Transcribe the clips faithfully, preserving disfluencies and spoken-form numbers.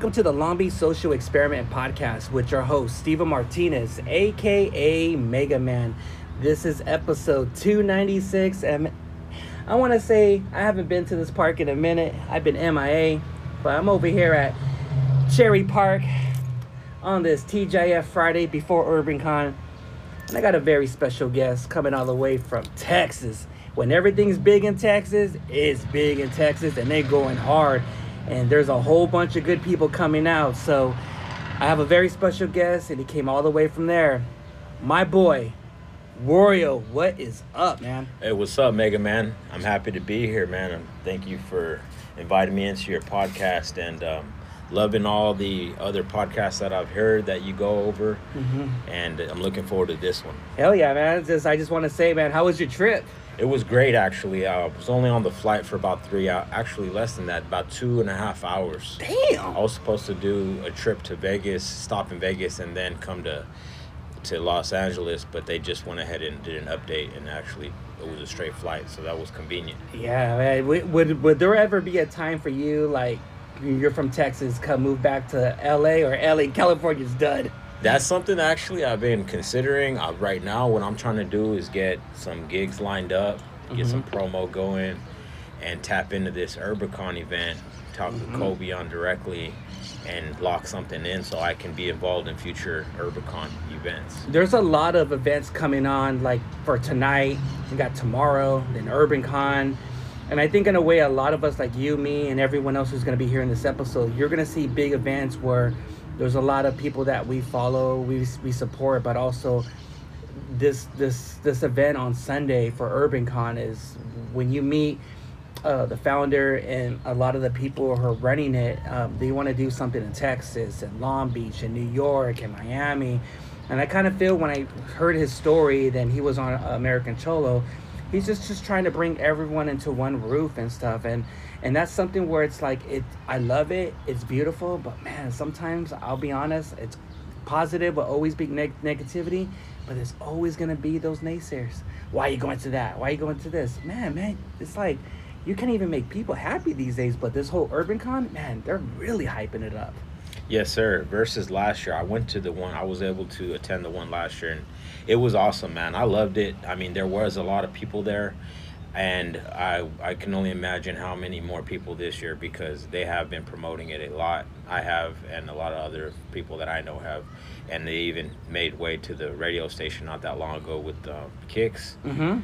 Welcome to the Long Beach Social Experiment Podcast with your host, Steven Martinez, a k a. Mega Man. This is episode two ninety-six, and I want to say I haven't been to this park in a minute. I've been M I A, but I'm over here at Cherry Park on this T J F Friday before UrbanCon, and I got a very special guest coming all the way from Texas. When everything's big in Texas, it's big in Texas, and they going hard. And there's a whole bunch of good people coming out. So I have a very special guest, and he came all the way from there. My boy, Wario, what is up, man? Hey, what's up, Mega Man? I'm happy to be here, man. And thank you for inviting me into your podcast, and um, loving all the other podcasts that I've heard that you go over. Mm-hmm. And I'm looking forward to this one. Hell yeah, man. It's just, I just want to say, man, how was your trip? It was great, actually. I was only on the flight for about three hours, actually less than that, about two and a half hours. Damn. I was supposed to do a trip to Vegas, stop in Vegas, and then come to to Los Angeles, but they just went ahead and did an update, and actually it was a straight flight, so that was convenient. Yeah, man. Would, would, would there ever be a time for you, like, you're from Texas, come move back to L A, or L A, California's done? That's something actually I've been considering. Uh, right now, what I'm trying to do is get some gigs lined up, get mm-hmm. some promo going, and tap into this UrbanCon event, talk mm-hmm. to Kobe on directly, and lock something in so I can be involved in future UrbanCon events. There's a lot of events coming on, like for tonight, we got tomorrow, then UrbanCon. And I think in a way, a lot of us, like you, me, and everyone else who's going to be here in this episode, you're going to see big events where there's a lot of people that we follow, we we support, but also this this this event on Sunday for UrbanCon is when you meet uh, the founder and a lot of the people who are running it. Um, they want to do something in Texas and Long Beach and New York and Miami. And I kind of feel when I heard his story, then he was on American Cholo, he's just, just trying to bring everyone into one roof and stuff. And and that's something where it's like, it. I love it. It's beautiful. But, man, sometimes, I'll be honest, it's positive will always be neg- negativity. But there's always going to be those naysayers. Why are you going to that? Why are you going to this? Man, man, it's like you can't even make people happy these days. But this whole UrbanCon, man, they're really hyping it up. Yes, sir. Versus last year, I went to the one, I was able to attend the one last year, and it was awesome, man. I loved it. I mean, there was a lot of people there, and I I can only imagine how many more people this year, because they have been promoting it a lot. I have, and a lot of other people that I know have, and they even made way to the radio station not that long ago with uh, Kicks. Mm-hmm.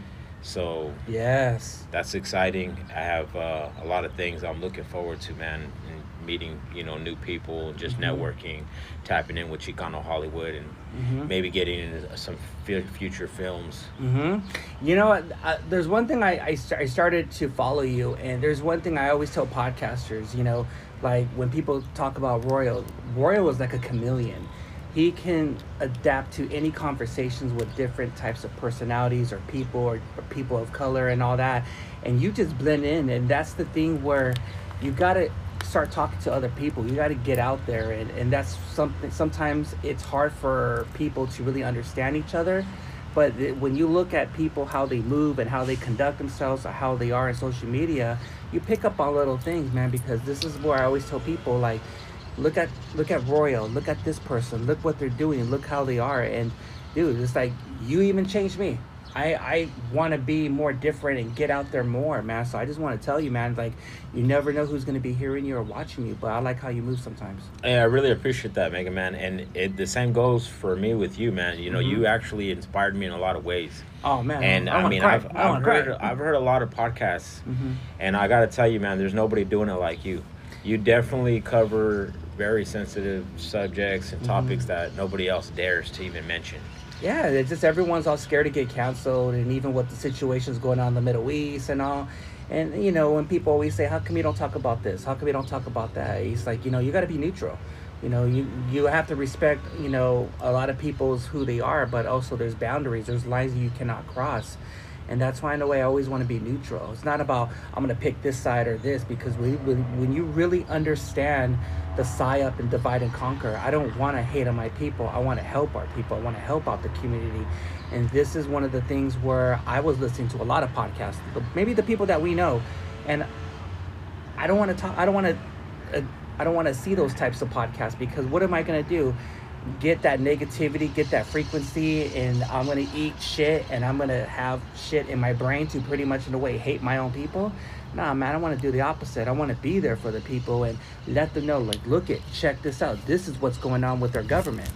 So yes, that's exciting. I have uh, a lot of things I'm looking forward to, man. Meeting, you know, new people, just mm-hmm. networking, tapping in with Chicano Hollywood, and mm-hmm. maybe getting into some f- future films. Mm-hmm. You know what? Uh, there's one thing I, I, st- I started to follow you, and there's one thing I always tell podcasters, you know, like when people talk about Royal, Royal is like a chameleon. He can adapt to any conversations with different types of personalities or people or, or people of color and all that, and you just blend in. And that's the thing where you got to start talking to other people. You got to get out there, and, and that's something. Sometimes it's hard for people to really understand each other, but th- when you look at people, how they move and how they conduct themselves, or how they are in social media, you pick up on little things, man. Because this is where I always tell people, like, look at look at Royal, look at this person, look what they're doing, look how they are. And dude, it's like, you even changed me. I, I want to be more different and get out there more, man. So I just want to tell you, man, like, you never know who's going to be hearing you or watching you, but I like how you move sometimes. Hey, I really appreciate that, Mega Man. And it, the same goes for me with you, man. You know, mm-hmm. you actually inspired me in a lot of ways. Oh, man. And I, I mean, I've, I've, heard, I've heard a lot of podcasts, mm-hmm. and I got to tell you, man, there's nobody doing it like you. You definitely cover very sensitive subjects and topics mm-hmm. that nobody else dares to even mention. Yeah, it's just everyone's all scared to get canceled, and even with the situations going on in the Middle East and all. And, you know, when people always say, how come you don't talk about this? How come you don't talk about that? It's like, you know, you got to be neutral. You know, you, you have to respect, you know, a lot of people's who they are, but also there's boundaries. There's lines you cannot cross. And that's why, in a way, I always want to be neutral. It's not about, I'm going to pick this side or this, because we, when, when you really understand the psyop and divide and conquer, I don't want to hate on my people. I want to help our people. I want to help out the community. And this is one of the things where I was listening to a lot of podcasts, maybe the people that we know. And I don't want to talk, I don't want to uh, I don't want to see those types of podcasts, because what am I going to do? Get that negativity, get that frequency, and I'm going to eat shit, and I'm going to have shit in my brain to pretty much in a way hate my own people? Nah, man, I want to do the opposite. I want to be there for the people and let them know, like, look it, check this out. This is what's going on with their government.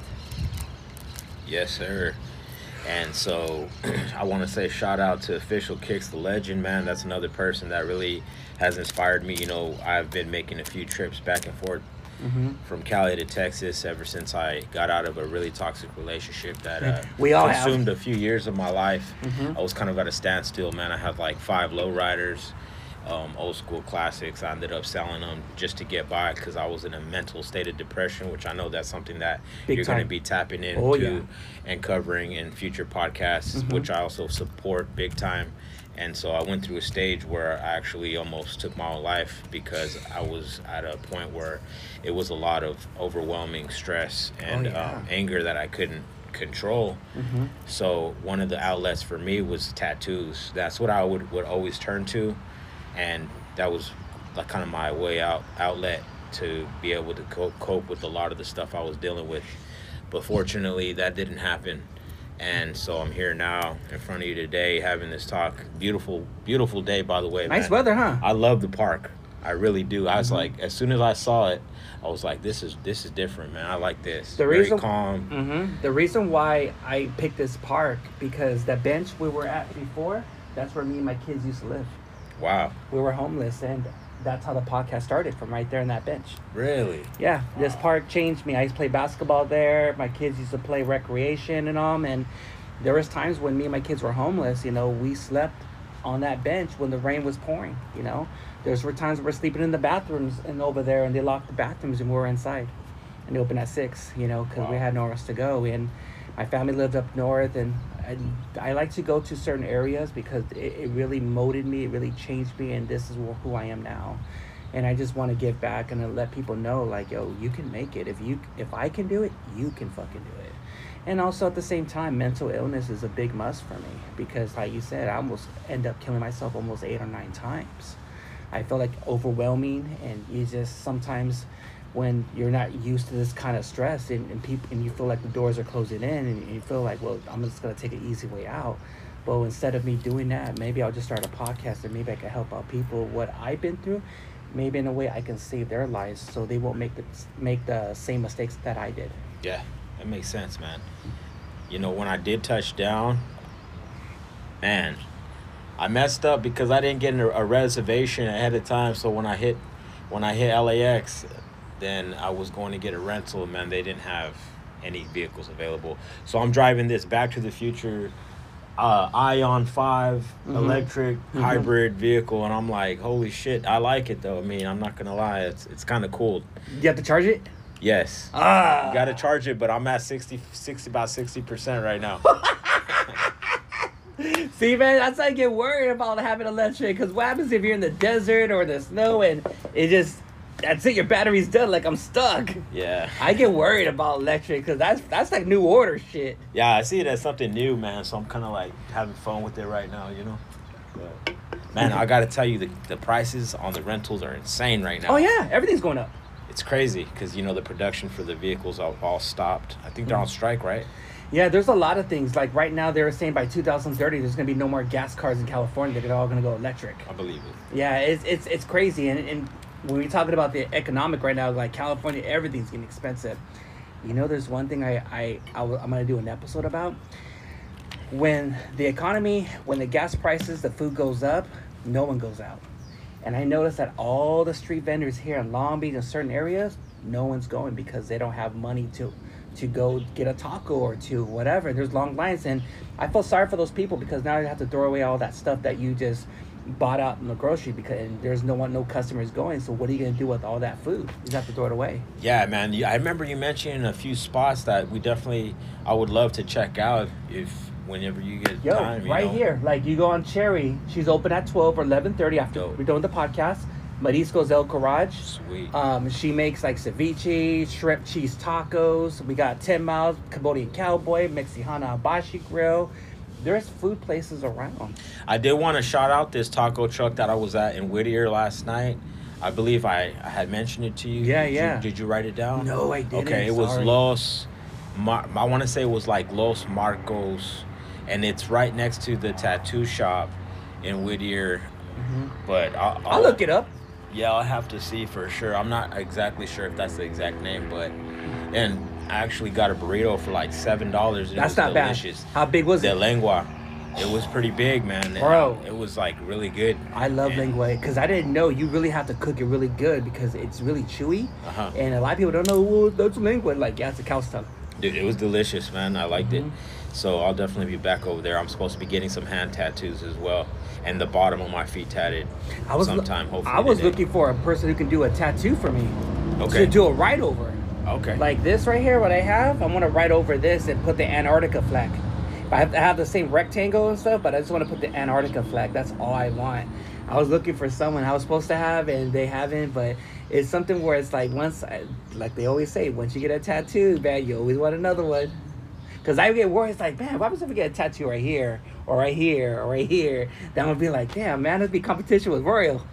Yes, sir. And so I want to say shout out to Official Kicks, the legend, man. That's another person that really has inspired me. You know, I've been making a few trips back and forth mm-hmm. from Cali to Texas ever since I got out of a really toxic relationship that uh, we all consumed have. a few years of my life. Mm-hmm. I was kind of at a standstill, man. I had like five lowriders. Um, old school classics. I ended up selling them just to get by because I was in a mental state of depression, which I know that's something that Big you're going to be tapping into oh, yeah. and covering in future podcasts, mm-hmm. which I also support big time. And so I went through a stage where I actually almost took my own life because I was at a point where it was a lot of overwhelming stress and oh, yeah. um, anger that I couldn't control. Mm-hmm. So one of the outlets for me was tattoos. That's what I would, would always turn to. And that was like kind of my way out outlet to be able to cope, cope with a lot of the stuff I was dealing with. But fortunately, that didn't happen. And so I'm here now in front of you today having this talk. Beautiful, beautiful day, by the way. Nice man. weather, huh? I love the park. I really do. I was mm-hmm. like, as soon as I saw it, I was like, this is this is different, man. I like this. The Very reason, calm. Mm-hmm. The reason why I picked this park, because the bench we were at before, that's where me and my kids used to live. Wow. We were homeless, and that's how the podcast started, from right there in that bench. Really? Yeah. Wow. This park changed me. I used to play basketball there. My kids used to play recreation and all, and there was times when me and my kids were homeless, you know, we slept on that bench when the rain was pouring, you know. There were times we were sleeping in the bathrooms and over there, and they locked the bathrooms and we were inside. And they opened at six, you know, because wow. we had nowhere else to go. And my family lived up north, and I, I like to go to certain areas because it, it really molded me, it really changed me, and this is who I am now. And I just want to give back and let people know, like, yo, you can make it. If you, if I can do it, you can fucking do it. And also at the same time, mental illness is a big must for me because, like you said, I almost end up killing myself almost eight or nine times. I feel like overwhelming, and you just sometimes when you're not used to this kind of stress and, and people and you feel like the doors are closing in and you feel like, well, I'm just gonna take an easy way out. But instead of me doing that, maybe I'll just start a podcast and maybe I can help out people what I've been through. Maybe in a way I can save their lives so they won't make the make the same mistakes that I did. Yeah, that makes sense, man. You know, when I did touch down, man, I messed up because I didn't get a, a reservation ahead of time. So when I hit when I hit L A X, then I was going to get a rental, man. They didn't have any vehicles available. So I'm driving this Back to the Future uh, Ion five mm-hmm. electric mm-hmm. hybrid vehicle, and I'm like, holy shit, I like it though. I mean, I'm not gonna lie, it's it's kind of cool. You have to charge it? Yes. Ah. You gotta charge it, but I'm at sixty, sixty about sixty percent right now. See, man, that's how I get worried about having electric, because what happens if you're in the desert or the snow and it just, that's it, your battery's done, like I'm stuck. Yeah. I get worried about electric because that's that's like new order shit. Yeah, I see it as something new, man, so I'm kind of like having fun with it right now, you know? But, man, I gotta tell you, the, the prices on the rentals are insane right now. Oh, yeah, everything's going up. It's crazy because, you know, the production for the vehicles all, all stopped. I think they're mm-hmm. on strike, right? Yeah, there's a lot of things. Like right now, they were saying by two thousand thirty, there's going to be no more gas cars in California. They're all going to go electric. I believe it. Yeah, it's it's it's crazy. And, and when we're talking about the economic right now, like California, everything's getting expensive. You know, there's one thing I, I, I w- I'm going to do an episode about. When the economy, when the gas prices, the food goes up, no one goes out. And I noticed that all the street vendors here in Long Beach and certain areas, no one's going because they don't have money to to go get a taco or two, whatever. There's long lines, and I feel sorry for those people because now you have to throw away all that stuff that you just bought out in the grocery because and there's no one, no customers going. So what are you gonna do with all that food? You just have to throw it away. Yeah, man. I remember you mentioning a few spots that we definitely, I would love to check out if whenever you get Yo, time. You right know? here, like you go on Cherry. She's open at twelve or eleven thirty after Dope. we're doing the podcast. Mariscos El Garage. Sweet. Um, she makes like ceviche, shrimp cheese tacos. We got ten miles, Cambodian Cowboy, Mexicana Abashi Grill. There's food places around. I did want to shout out this taco truck that I was at in Whittier last night. I believe I, I had mentioned it to you. Yeah, did yeah. You, did you write it down? No, I didn't. Okay, it was Sorry. Los. Mar- I want to say it was like Los Marcos, and it's right next to the tattoo shop in Whittier. Mm-hmm. But I'll, I'll, I'll look it up. Yeah, I'll have to see for sure. I'm not exactly sure if that's the exact name, but and I actually got a burrito for like seven dollars. That's was not delicious. bad. How big was De it? lengua. It was pretty big, man. Bro. It, it was like really good. I love And- lengua because I didn't know you really have to cook it really good because it's really chewy. Uh-huh. And a lot of people don't know, well, that's lengua. Like, yeah, it's a cow's tongue. Dude, it was delicious, man. I liked Mhm. it. So I'll definitely be back over there. I'm supposed to be getting some hand tattoos as well, and the bottom of my feet tatted. I was sometime. Hopefully, I was today. looking for a person who can do a tattoo for me. Okay. To do a right over. Okay. Like this right here, what I have, I want to write over this and put the Antarctica flag. I have to have the same rectangle and stuff, but I just want to put the Antarctica flag. That's all I want. I was looking for someone I was supposed to have, and they haven't, but it's something where it's like once, I, like they always say, once you get a tattoo, man, you always want another one. Because I get worried, it's like, man, what happens if I get a tattoo right here, or right here, or right here? Then I'm going to be like, damn, man, it'd be competition with Royal.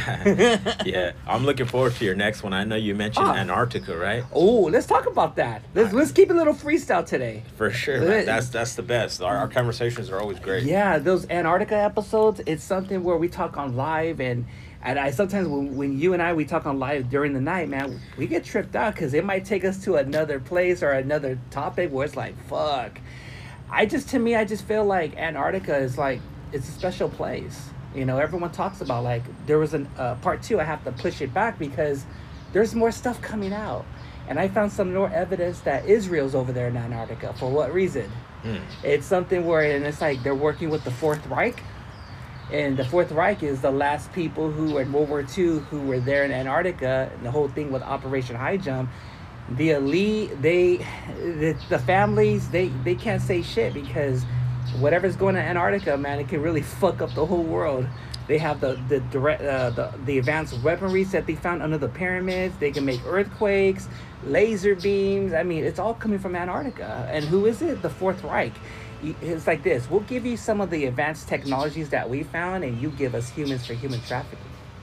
Yeah, I'm looking forward to your next one. I know you mentioned Ah. Antarctica, right? Oh, let's talk about that. Let's let's keep a little freestyle today. For sure, man. That's that's the best. Our, our conversations are always great. Yeah, those Antarctica episodes, it's something where we talk on live, and and I sometimes when, when you and I we talk on live during the night, man, we get tripped out because it might take us to another place or another topic where it's like, fuck. I just to me, I just feel like Antarctica is like it's a special place. You know, everyone talks about like there was an uh, part two. I have to push it back because there's more stuff coming out, and I found some more evidence that Israel's over there in Antarctica. For what reason? Hmm. It's something where, and it's like they're working with the Fourth Reich, and the Fourth Reich is the last people who in World War Two who were there in Antarctica, and the whole thing with Operation High Jump. The elite, they, the, the families, they, they can't say shit because whatever's going to Antarctica, man, it can really fuck up the whole world. They have the the direct uh, the the advanced weaponries that they found under the pyramids. They can make earthquakes, laser beams. I mean, it's all coming from Antarctica. And who is it? The Fourth Reich. It's like this. We'll give you some of the advanced technologies that we found, and you give us humans for human trafficking.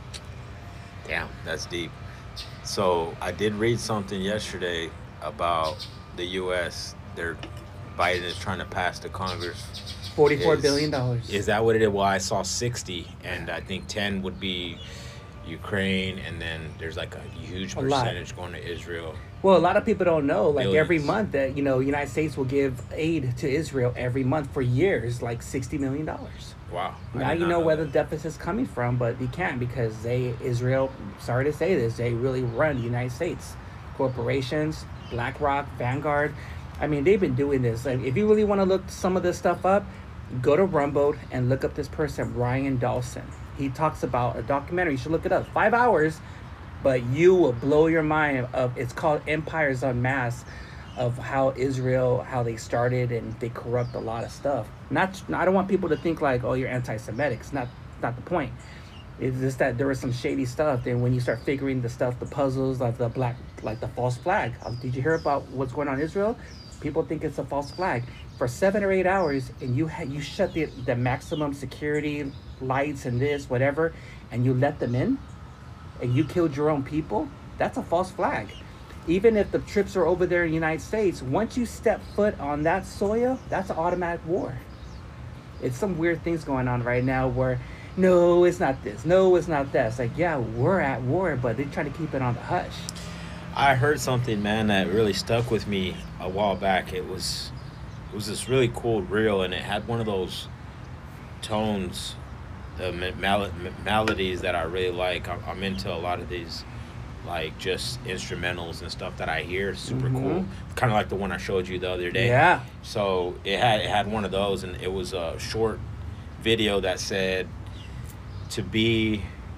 Damn, that's deep. So I did read something yesterday about the U S. They're Biden is trying to pass the Congress. Forty-four Is- billion dollars. Is that what it is? Well, I saw sixty, and I think ten would be Ukraine, and then there's like a huge A lot. percentage going to Israel. Well, a lot of people don't know. Like every Billions. month, that you know, United States will give aid to Israel every month for years, like sixty million dollars. Wow. I Now did you not know where the that. deficit's coming from, but you can't because they Israel. Sorry to say this, they really run the United States. Corporations, BlackRock, Vanguard. I mean, they've been doing this. Like, if you really want to look some of this stuff up, go to Rumble and look up this person, Ryan Dawson. He talks about a documentary. You should look it up. Five hours, but you will blow your mind. Of it's called Empires Unmasked, of how Israel, how they started, and they corrupt a lot of stuff. Not, I don't want people to think like, oh, you're anti-Semitic. It's not, not the point. It's just that there was some shady stuff. Then when you start figuring the stuff, the puzzles, like the black, like the false flag. Um, did you hear about what's going on in Israel? People think it's a false flag. For seven or eight hours, and you ha- you shut the the maximum security lights and this whatever, and you let them in, and you killed your own people. That's a false flag. Even if the troops are over there in the United States, once you step foot on that soil, that's an automatic war. It's some weird things going on right now where, no, it's not this. No, it's not that. It's like, yeah, we're at war, but they're trying to keep it on the hush. I heard something, man, that really stuck with me a while back. It was it was this really cool reel, and it had one of those tones, the mal- melodies that I really like. I'm, I'm into a lot of these, like, just instrumentals and stuff that I hear. It's super Mhm. cool. Kind of like the one I showed you the other day. Yeah. So it had it had one of those, and it was a short video that said, to be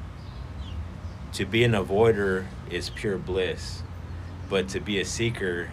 to be an avoider is pure bliss, but to be a seeker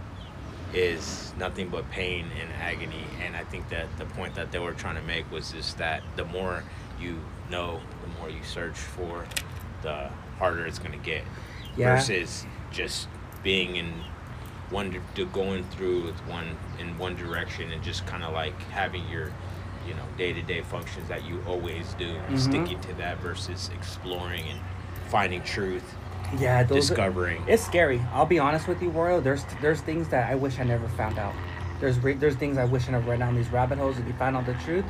is nothing but pain and agony. And I think that the point that they were trying to make was just that the more you know, the more you search for, the harder it's going to get. Yeah. Versus just being in one, di- going through with one in one direction and just kind of like having your, you know, day-to-day functions that you always do, Mhm. sticking to that versus exploring and finding truth, Yeah, those discovering. It's scary. I'll be honest with you, Royal. There's there's things that I wish I never found out. There's re- there's things I wish I never went down these rabbit holes. If you find out the truth,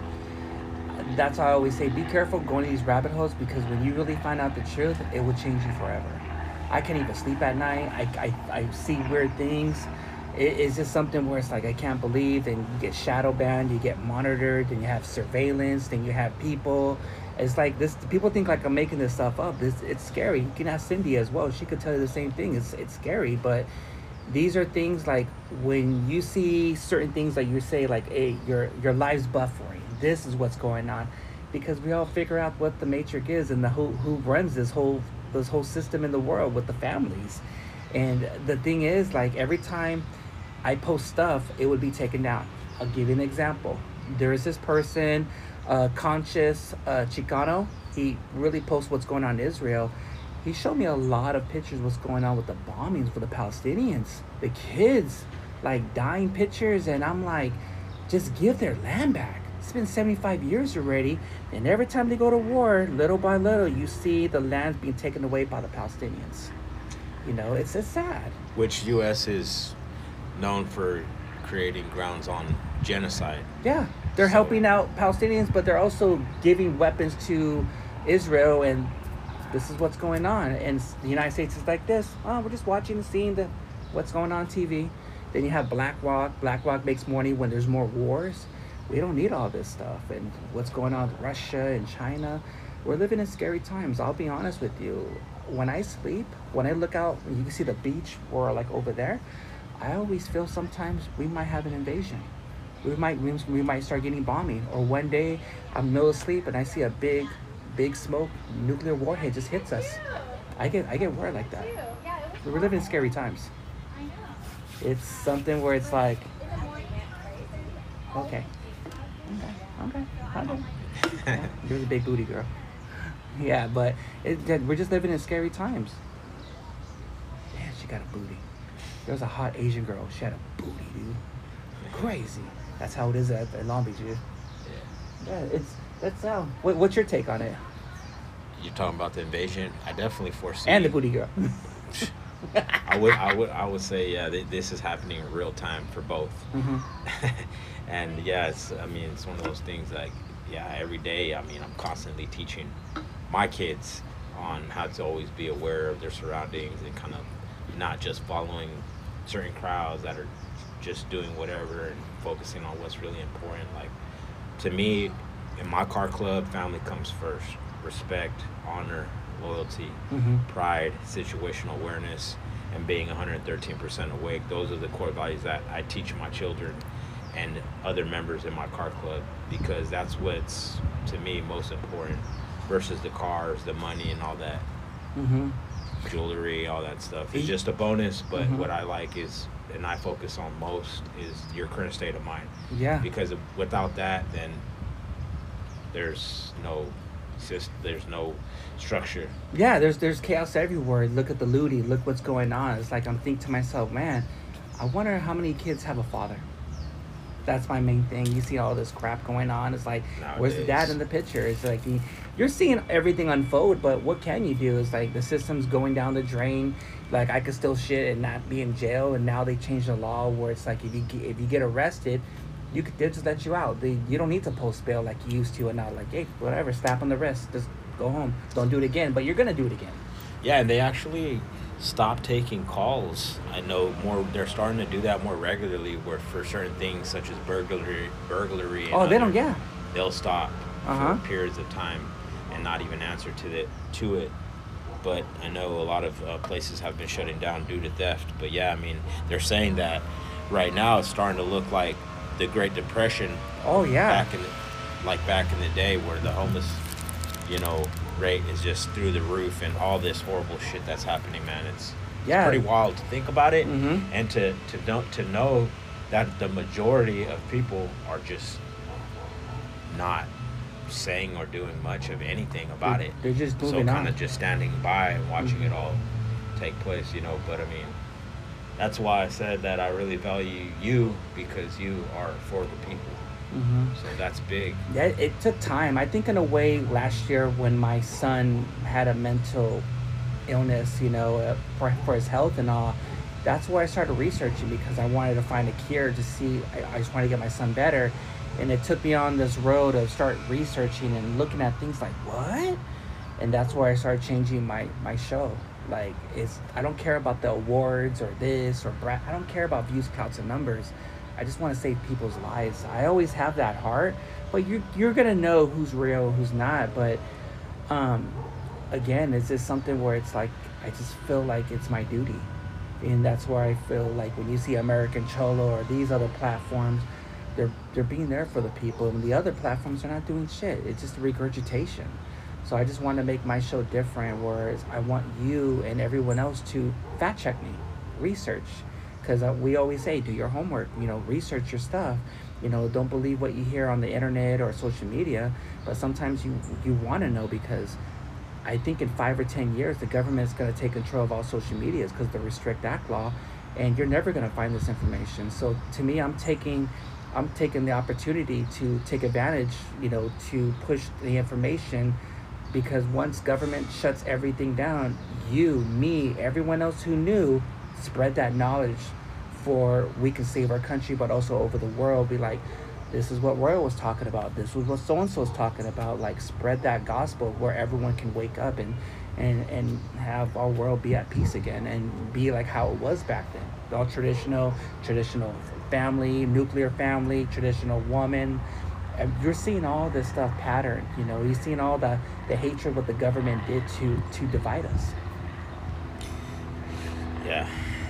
that's why I always say be careful going to these rabbit holes, because when you really find out the truth, it will change you forever. I can't even sleep at night. I, I, I see weird things. It, it's just something where it's like I can't believe. And you get shadow banned, you get monitored, and you have surveillance, then you have people. It's like this. People think like I'm making this stuff up. This it's scary. You can ask Cindy as well. She could tell you the same thing. It's it's scary, but these are things like when you see certain things like you say like, hey, your your life's buffering. This is what's going on, because we all figure out what the matrix is and the who who runs this whole this whole system in the world with the families. And the thing is, like every time I post stuff, it would be taken down. I'll give you an example. There is this person, uh, Conscious uh, Chicano. He really posts what's going on in Israel. He showed me a lot of pictures what's going on with the bombings for the Palestinians, the kids, like dying pictures, and I'm like, just give their land back. It's been seventy-five years already, and every time they go to war, little by little, you see the land being taken away by the Palestinians. You know, it's it's sad. Which U S is known for creating grounds on genocide. Yeah, they're So- helping out Palestinians, but they're also giving weapons to Israel, and this is what's going on. And the United States is like this. Oh, we're just watching and seeing the what's going on T V. Then you have BlackRock. BlackRock makes money when there's more wars. We don't need all this stuff. And what's going on with Russia and China. We're living in scary times. I'll be honest with you. When I sleep, when I look out, and you can see the beach or like over there, I always feel sometimes we might have an invasion. We might we, we might start getting bombing. Or one day I'm in the middle of sleep and I see a big, big smoke, nuclear warhead just hits us. I get I get worried like that. We're living in scary times. It's something where it's like, okay, okay, okay, okay. Yeah, you're the big booty girl. Yeah, but it, that- we're just living in scary times. Man, she got a booty. There was a hot Asian girl. She had a booty, dude. Crazy. That's how it is at, at Long Beach, dude. Yeah, it's that's how. What, what's your take on it? You're talking about the invasion. I definitely foresee. And the booty girl. I would, I would, I would say, yeah, th- this is happening in real time for both. Mm-hmm. And yeah, it's, I mean, it's one of those things like, yeah, every day. I mean, I'm constantly teaching my kids on how to always be aware of their surroundings and kind of not just following certain crowds that are just doing whatever and focusing on what's really important. Like, to me, in my car club, family comes first. Respect, honor, loyalty, Mm-hmm. pride, situational awareness, and being one hundred thirteen percent awake. Those are the core values that I teach my children and other members in my car club, because that's what's, to me, most important versus the cars, the money, and all that Mm-hmm. jewelry, all that stuff. It's E- just a bonus, but Mhm. what I like is, and I focus on most, is your current state of mind. Yeah. Because of, without that, then there's no system, there's no structure. Yeah, there's there's chaos everywhere. Look at the looting. Look what's going on. It's like I'm thinking to myself, man, I wonder how many kids have a father. That's my main thing. You see all this crap going on. It's like, where's the dad Nowadays. in the picture? It's like you- you're seeing everything unfold, but what can you do? It's like the system's going down the drain. Like I could still shit and not be in jail, and now they changed the law where it's like if you get, if you get arrested, you could they'll just let you out. They, you don't need to post bail like you used to, and now like, hey, whatever, slap on the wrist, just go home. Don't do it again, but you're gonna do it again. Yeah, and they actually stopped taking calls. I know more. They're starting to do that more regularly, where for certain things such as burglary, burglary. And Oh, they other- don't. Yeah. They'll stop Uh-huh. for periods of time and not even answer to it to it. But I know a lot of uh, places have been shutting down due to theft. But yeah, I mean, they're saying that right now it's starting to look like the Great Depression Oh yeah. back in the, like back in the day, where the homeless, you know, rate is just through the roof, and all this horrible shit that's happening, man. It's, Yeah. it's pretty wild to think about it, Mhm. and to to know to know that the majority of people are just not saying or doing much of anything about They're- it. they're just so moving kind on. of just standing by and watching Mhm. it all take place, you know. But I mean, that's why I said that I really value you, because you are for the people. Mm-hmm. So that's big. Yeah, it took time. I think in a way last year when my son had a mental illness, you know, uh, for, for his health and all. That's why I started researching, because I wanted to find a cure to see. I, I just wanted to get my son better, and it took me on this road of start researching and looking at things like what, and that's why I started changing my my show. Like, it's I don't care about the awards or this or bra- I don't care about views, clouds, and numbers. I just want to save people's lives. I always have that heart, but you're you're gonna know who's real, who's not. But um, again, it's just something where it's like I just feel like it's my duty, and that's where I feel like when you see American Cholo or these other platforms, they're they're being there for the people, and the other platforms are not doing shit. It's just regurgitation. So I just want to make my show different, whereas I want you and everyone else to fact check me, research, because uh, we always say do your homework, you know, research your stuff, you know, don't believe what you hear on the internet or social media, but sometimes you you want to know, because I think in five or ten years the government is going to take control of all social medias because of the Restrict Act law, and you're never going to find this information. So to me, I'm taking I'm taking the opportunity to take advantage, you know, to push the information, because once government shuts everything down, you, me, everyone else who knew, spread that knowledge for we can save our country, but also over the world. Be like, this is what Royal was talking about. This was what so and so was talking about. Like, spread that gospel where everyone can wake up and and and have our world be at peace again and be like how it was back then. All traditional, traditional family, nuclear family, traditional woman. And you're seeing all this stuff patterned. You know, you're seeing all the the hatred what the government did to to divide us. Yeah,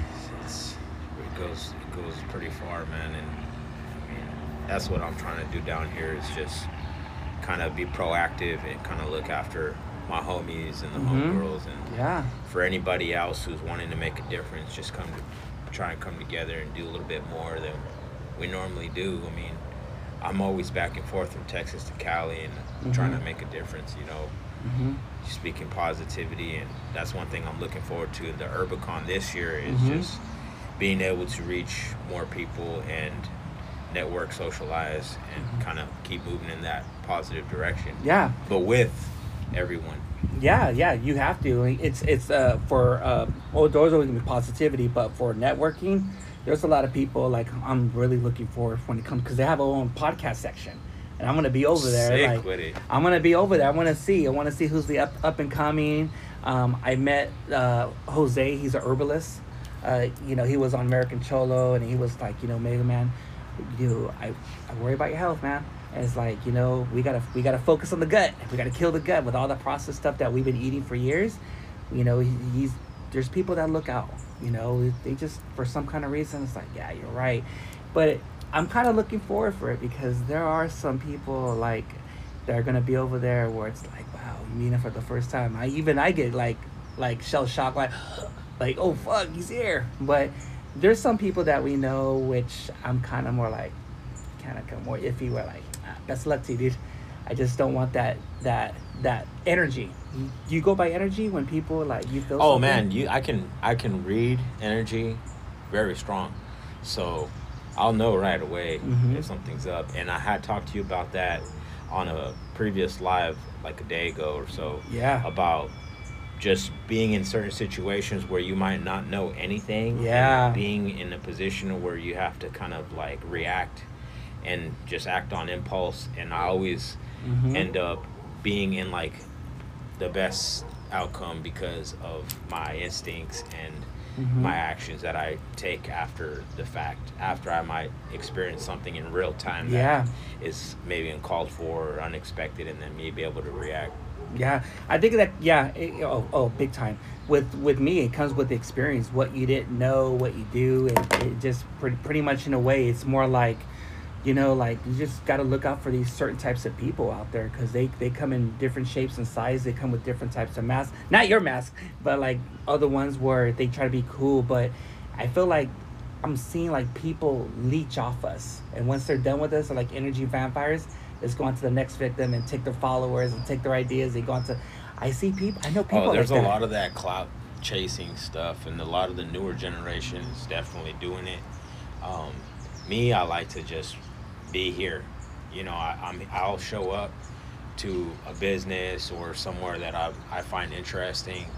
it's, it goes it goes pretty far, man, and I mean that's what I'm trying to do down here is just kind of be proactive and kind of look after my homies and the Mm-hmm. homegirls, and Yeah. for anybody else who's wanting to make a difference, just come to try and come together and do a little bit more than we normally do. I mean, I'm always back and forth from Texas to Cali and Mm-hmm. trying to make a difference, you know, Mm-hmm. speaking positivity, and that's one thing I'm looking forward to. The Urbicon this year is Mm-hmm. just being able to reach more people and network, socialize, and Mm-hmm. kind of keep moving in that positive direction, Yeah. but with everyone. Yeah, yeah, you have to. It's it's uh for uh well, there's always gonna be positivity, but for networking, there's a lot of people like I'm really looking for when it comes, because they have their own podcast section, and I'm gonna be over there. Sick like, with it. I'm gonna be over there. I want to see. I want to see who's the up up and coming. Um, I met uh Jose. He's a herbalist. Uh, you know, he was on American Cholo, and he was like, you know, Mega Man, you, I, I worry about your health, man. And it's like, you know, we gotta we gotta focus on the gut. We gotta kill the gut with all the processed stuff that we've been eating for years. You know, he, he's there's people that look out. You know, they just for some kind of reason it's like, yeah, you're right. But I'm kind of looking forward for it, because there are some people like that are gonna be over there where it's like, wow, you mean it for the first time. I even I get like like shell shocked, like like oh fuck, he's here. But there's some people that we know, which I'm kind of more like, kind of more iffy. We're like, ah, best of luck to you, dude. I just don't want that that that energy. You, you go by energy when people like you feel. Oh something? man, you I can I can read energy very strong, so I'll know right away Mhm. if something's up. And I had talked to you about that on a previous live like a day ago or so. Yeah. About just being in certain situations where you might not know anything. Yeah. And being in a position where you have to kind of like react and just act on impulse. And I always Mhm. end up being in like the best outcome because of my instincts and Mhm. my actions that I take after the fact, after I might experience something in real time that Yeah. is maybe uncalled for or unexpected, and then me be able to react. Yeah, I think that yeah. It, oh, oh, big time. With with me, it comes with the experience. What you didn't know, what you do, and it just pretty pretty much in a way, it's more like, you know, like you just got to look out for these certain types of people out there, because they they come in different shapes and sizes. They come with different types of masks. Not your mask, but like other ones where they try to be cool. But I feel like I'm seeing like people leech off us, and once they're done with us, they're like energy vampires. Let's go on to the next victim and take their followers and take their ideas. They go on to, I see people. I know people. Oh, there's like a that. lot of that clout chasing stuff, and a lot of the newer generation is definitely doing it. Um, me, I like to just be here. You know, I, I'm I'll show up to a business or somewhere that I I find interesting,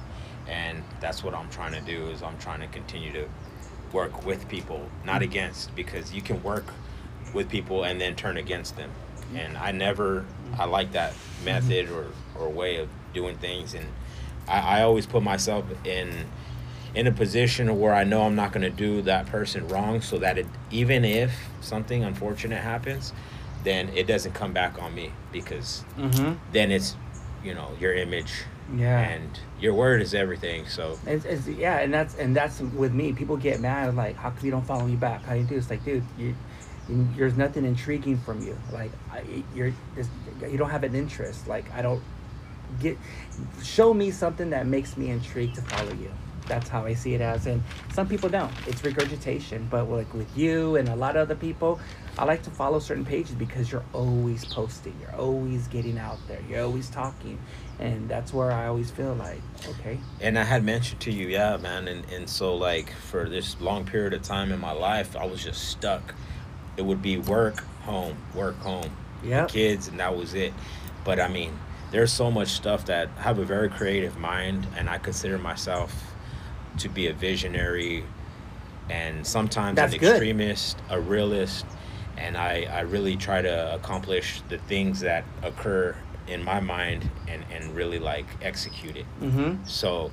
and that's what I'm trying to do. Is I'm trying to continue to work with people, not against, because you can work with people and then turn against them. And I never, I like that method or, or way of doing things. And I, I always put myself in in a position where I know I'm not going to do that person wrong, so that it, even if something unfortunate happens, then it doesn't come back on me, because Mm-hmm. then it's, you know, your image Yeah. and your word is everything. So It's, it's yeah, and that's and that's with me. People get mad like, how come you don't follow me back? How do you do? It's like, dude, you, you there's nothing intriguing from you. Like, I, you're just, you don't have an interest. Like, I don't get. Show me something that makes me intrigued to follow you. That's how I see it as. And some people don't. It's regurgitation. But like with you and a lot of other people, I like to follow certain pages because you're always posting. You're always getting out there. You're always talking. And that's where I always feel like, okay. and I had mentioned to you, yeah, man, and, and so like for this long period of time in my life, I was just stuck. It would be work, home, work, home, Yep. kids, and that was it. But I mean, there's so much stuff that I have a very creative mind, and I consider myself to be a visionary, and sometimes That's an good. extremist, a realist, and I, I really try to accomplish the things that occur in my mind, and, and really like execute it. Mm-hmm. So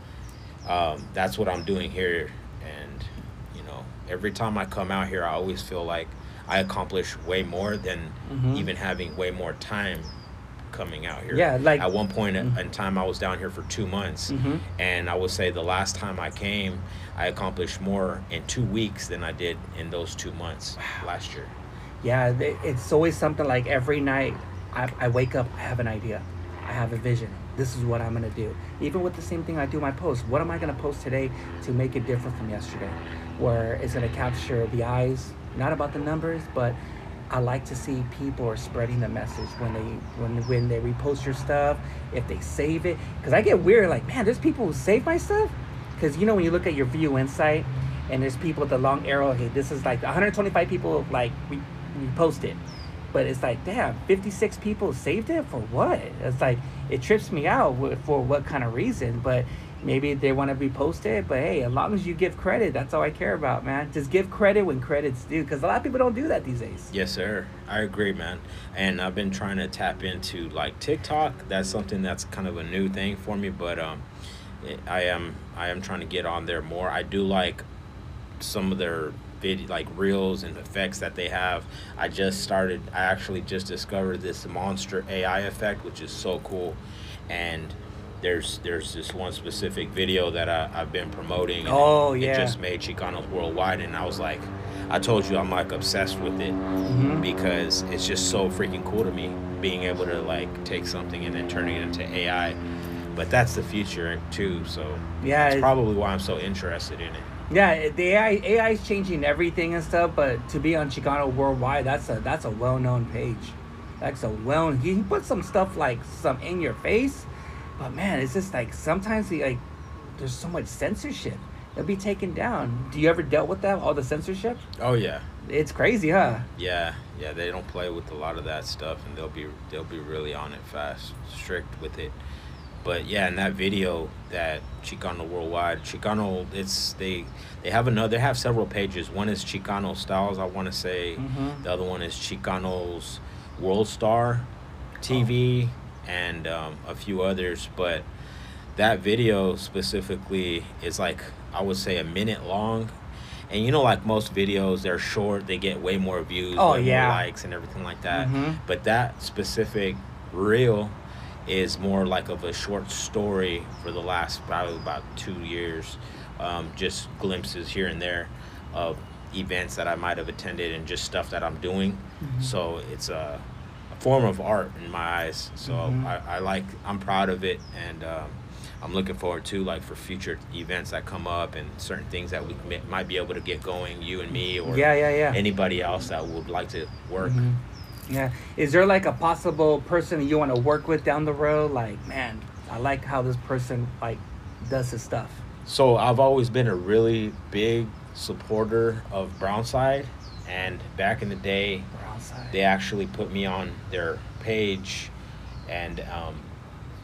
um, that's what I'm doing here. And, you know, every time I come out here, I always feel like I accomplish way more than Mhm. even having way more time coming out here. Yeah, like- at one point in- Mhm. in time, I was down here for two months. Mhm. And I would say the last time I came, I accomplished more in two weeks than I did in those two months last year. Yeah, they- it's always something like every night I, I wake up, I have an idea. I have a vision. This is what I'm going to do. Even with the same thing I do my post. What am I going to post today to make it different from yesterday? Where it's going to capture the eyes, not about the numbers, but I like to see people are spreading the message when they when when they repost your stuff, if they save it. Because I get weird, like, man, there's people who save my stuff. Because, you know, when you look at your view insight and there's people with the long arrow, hey, this is like one hundred twenty-five people, like, we, we posted. But it's like, damn, fifty-six people saved it for what? It's like, it trips me out wi- for what kind of reason. But maybe they want to repost it. But hey, as long as you give credit, that's all I care about, man. Just give credit when credit's due. Because a lot of people don't do that these days. Yes, sir. I agree, man. And I've been trying to tap into like TikTok. That's something that's kind of a new thing for me, but um, it, I am I am trying to get on there more. I do like some of their video, like reels and effects that they have. I just started. I actually just discovered this monster A I effect, which is so cool. And there's there's this one specific video that I, I've been promoting. And Oh, it, yeah. It just made Chicanos worldwide, and I was like, I told you I'm like obsessed with it Mhm. because it's just so freaking cool to me being able to like take something and then turning it into A I. But that's the future too, so Yeah, that's it- probably why I'm so interested in it. Yeah, the A I A I is changing everything and stuff, but to be on Chicano Worldwide, that's a that's a well known page. That's a well. He he put some stuff like some in your face, but man, it's just like sometimes he like there's so much censorship. It'll be taken down. Do you ever dealt with that? All the censorship? Oh yeah, It's crazy, huh? yeah, yeah. They don't play with a lot of that stuff, and they'll be they'll be really on it fast, strict with it. But yeah, in that video, that Chicano Worldwide, Chicano, it's they they have another. They have several pages. One is Chicano Styles, I want to say. Mhm. The other one is Chicano's World Star T V, and um, a few others. But that video specifically is like, I would say, a minute long. And you know, like most videos, they're short. They get way more views, Oh, way yeah. more likes, and everything like that. Mhm. But that specific reel is more like of a short story for the last probably about two years. Um, just glimpses here and there of events that I might have attended and just stuff that I'm doing. Mhm. So it's a, a form of art in my eyes. So Mhm. I, I like, I'm proud of it, and um, I'm looking forward to like for future events that come up and certain things that we may, might be able to get going, you and me, or Yeah, yeah, yeah. anybody else that would like to work. Mhm. Yeah. Is there like a possible person you want to work with down the road? Like, man, I like how this person like does his stuff. So I've always been a really big supporter of Brownside, and back in the day, We're outside. they actually put me on their page, and um,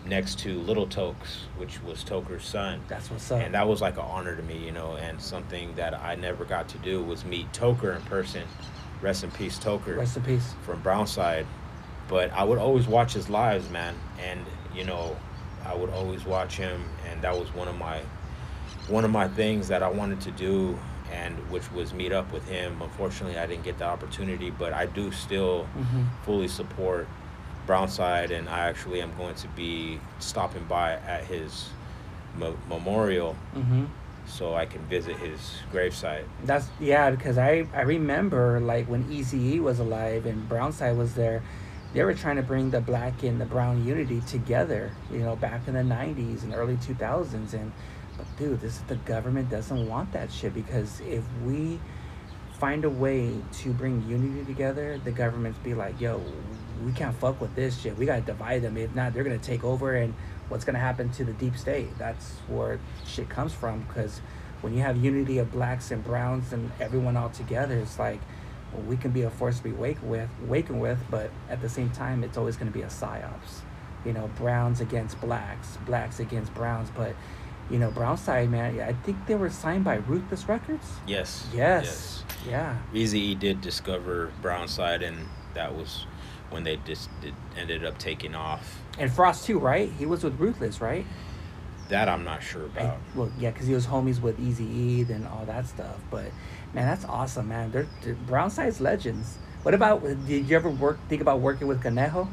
next to Little Tokes, which was Toker's son. That's what's up. And that was like an honor to me, you know, and something that I never got to do was meet Toker in person. Rest in peace, Toker. Rest in peace. From Brownside. But I would always watch his lives, man. And, you know, I would always watch him, and that was one of my one of my things that I wanted to do, and which was meet up with him. Unfortunately, I didn't get the opportunity, but I do still Mm-hmm. fully support Brownside, and I actually am going to be stopping by at his mo- memorial Mm-hmm. so I can visit his gravesite. That's yeah, because I I remember like when Eazy-E was alive and Brownside was there, they were trying to bring the black and the brown unity together. You know, back in the nineties and early two thousands, and but dude, this the government doesn't want that shit, because if we find a way to bring unity together, the governments be like, yo, we can't fuck with this shit. We gotta divide them. If not, they're gonna take over, and what's gonna happen to the deep state? That's where shit comes from. Because when you have unity of blacks and browns and everyone all together, it's like, well, we can be a force to be wake with, waken with, but at the same time, it's always gonna be a psyops. You know, browns against blacks, blacks against browns, but you know, Brownside, man, I think they were signed by Ruthless Records. Yes. Yes. Yeah. Eazy-E did discover Brownside, and that was when they just did, ended up taking off. And Frost too, right? He was with Ruthless, right? That I'm not sure And, about. well, yeah, because he was homies with Eazy-E and all that stuff. But man, that's awesome, man. They're, they're Brownside's legends. What about? Did you ever work? Think about working with Conejo?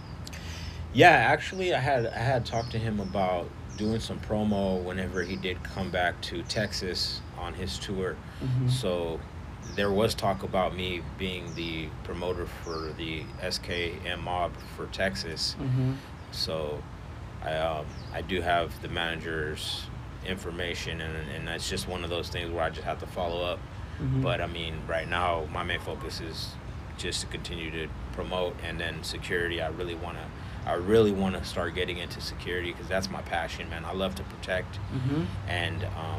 Yeah, actually, I had I had talked to him about doing some promo whenever he did come back to Texas on his tour. Mm-hmm. So there was talk about me being the promoter for the S K M Mob for Texas. Mm-hmm. So I um, I do have the manager's information, and and it's just one of those things where I just have to follow up. Mm-hmm. But I mean, right now my main focus is just to continue to promote, and then security. I really want to. I really want to start getting into security, because that's my passion, man. I love to protect, Mm-hmm. and um,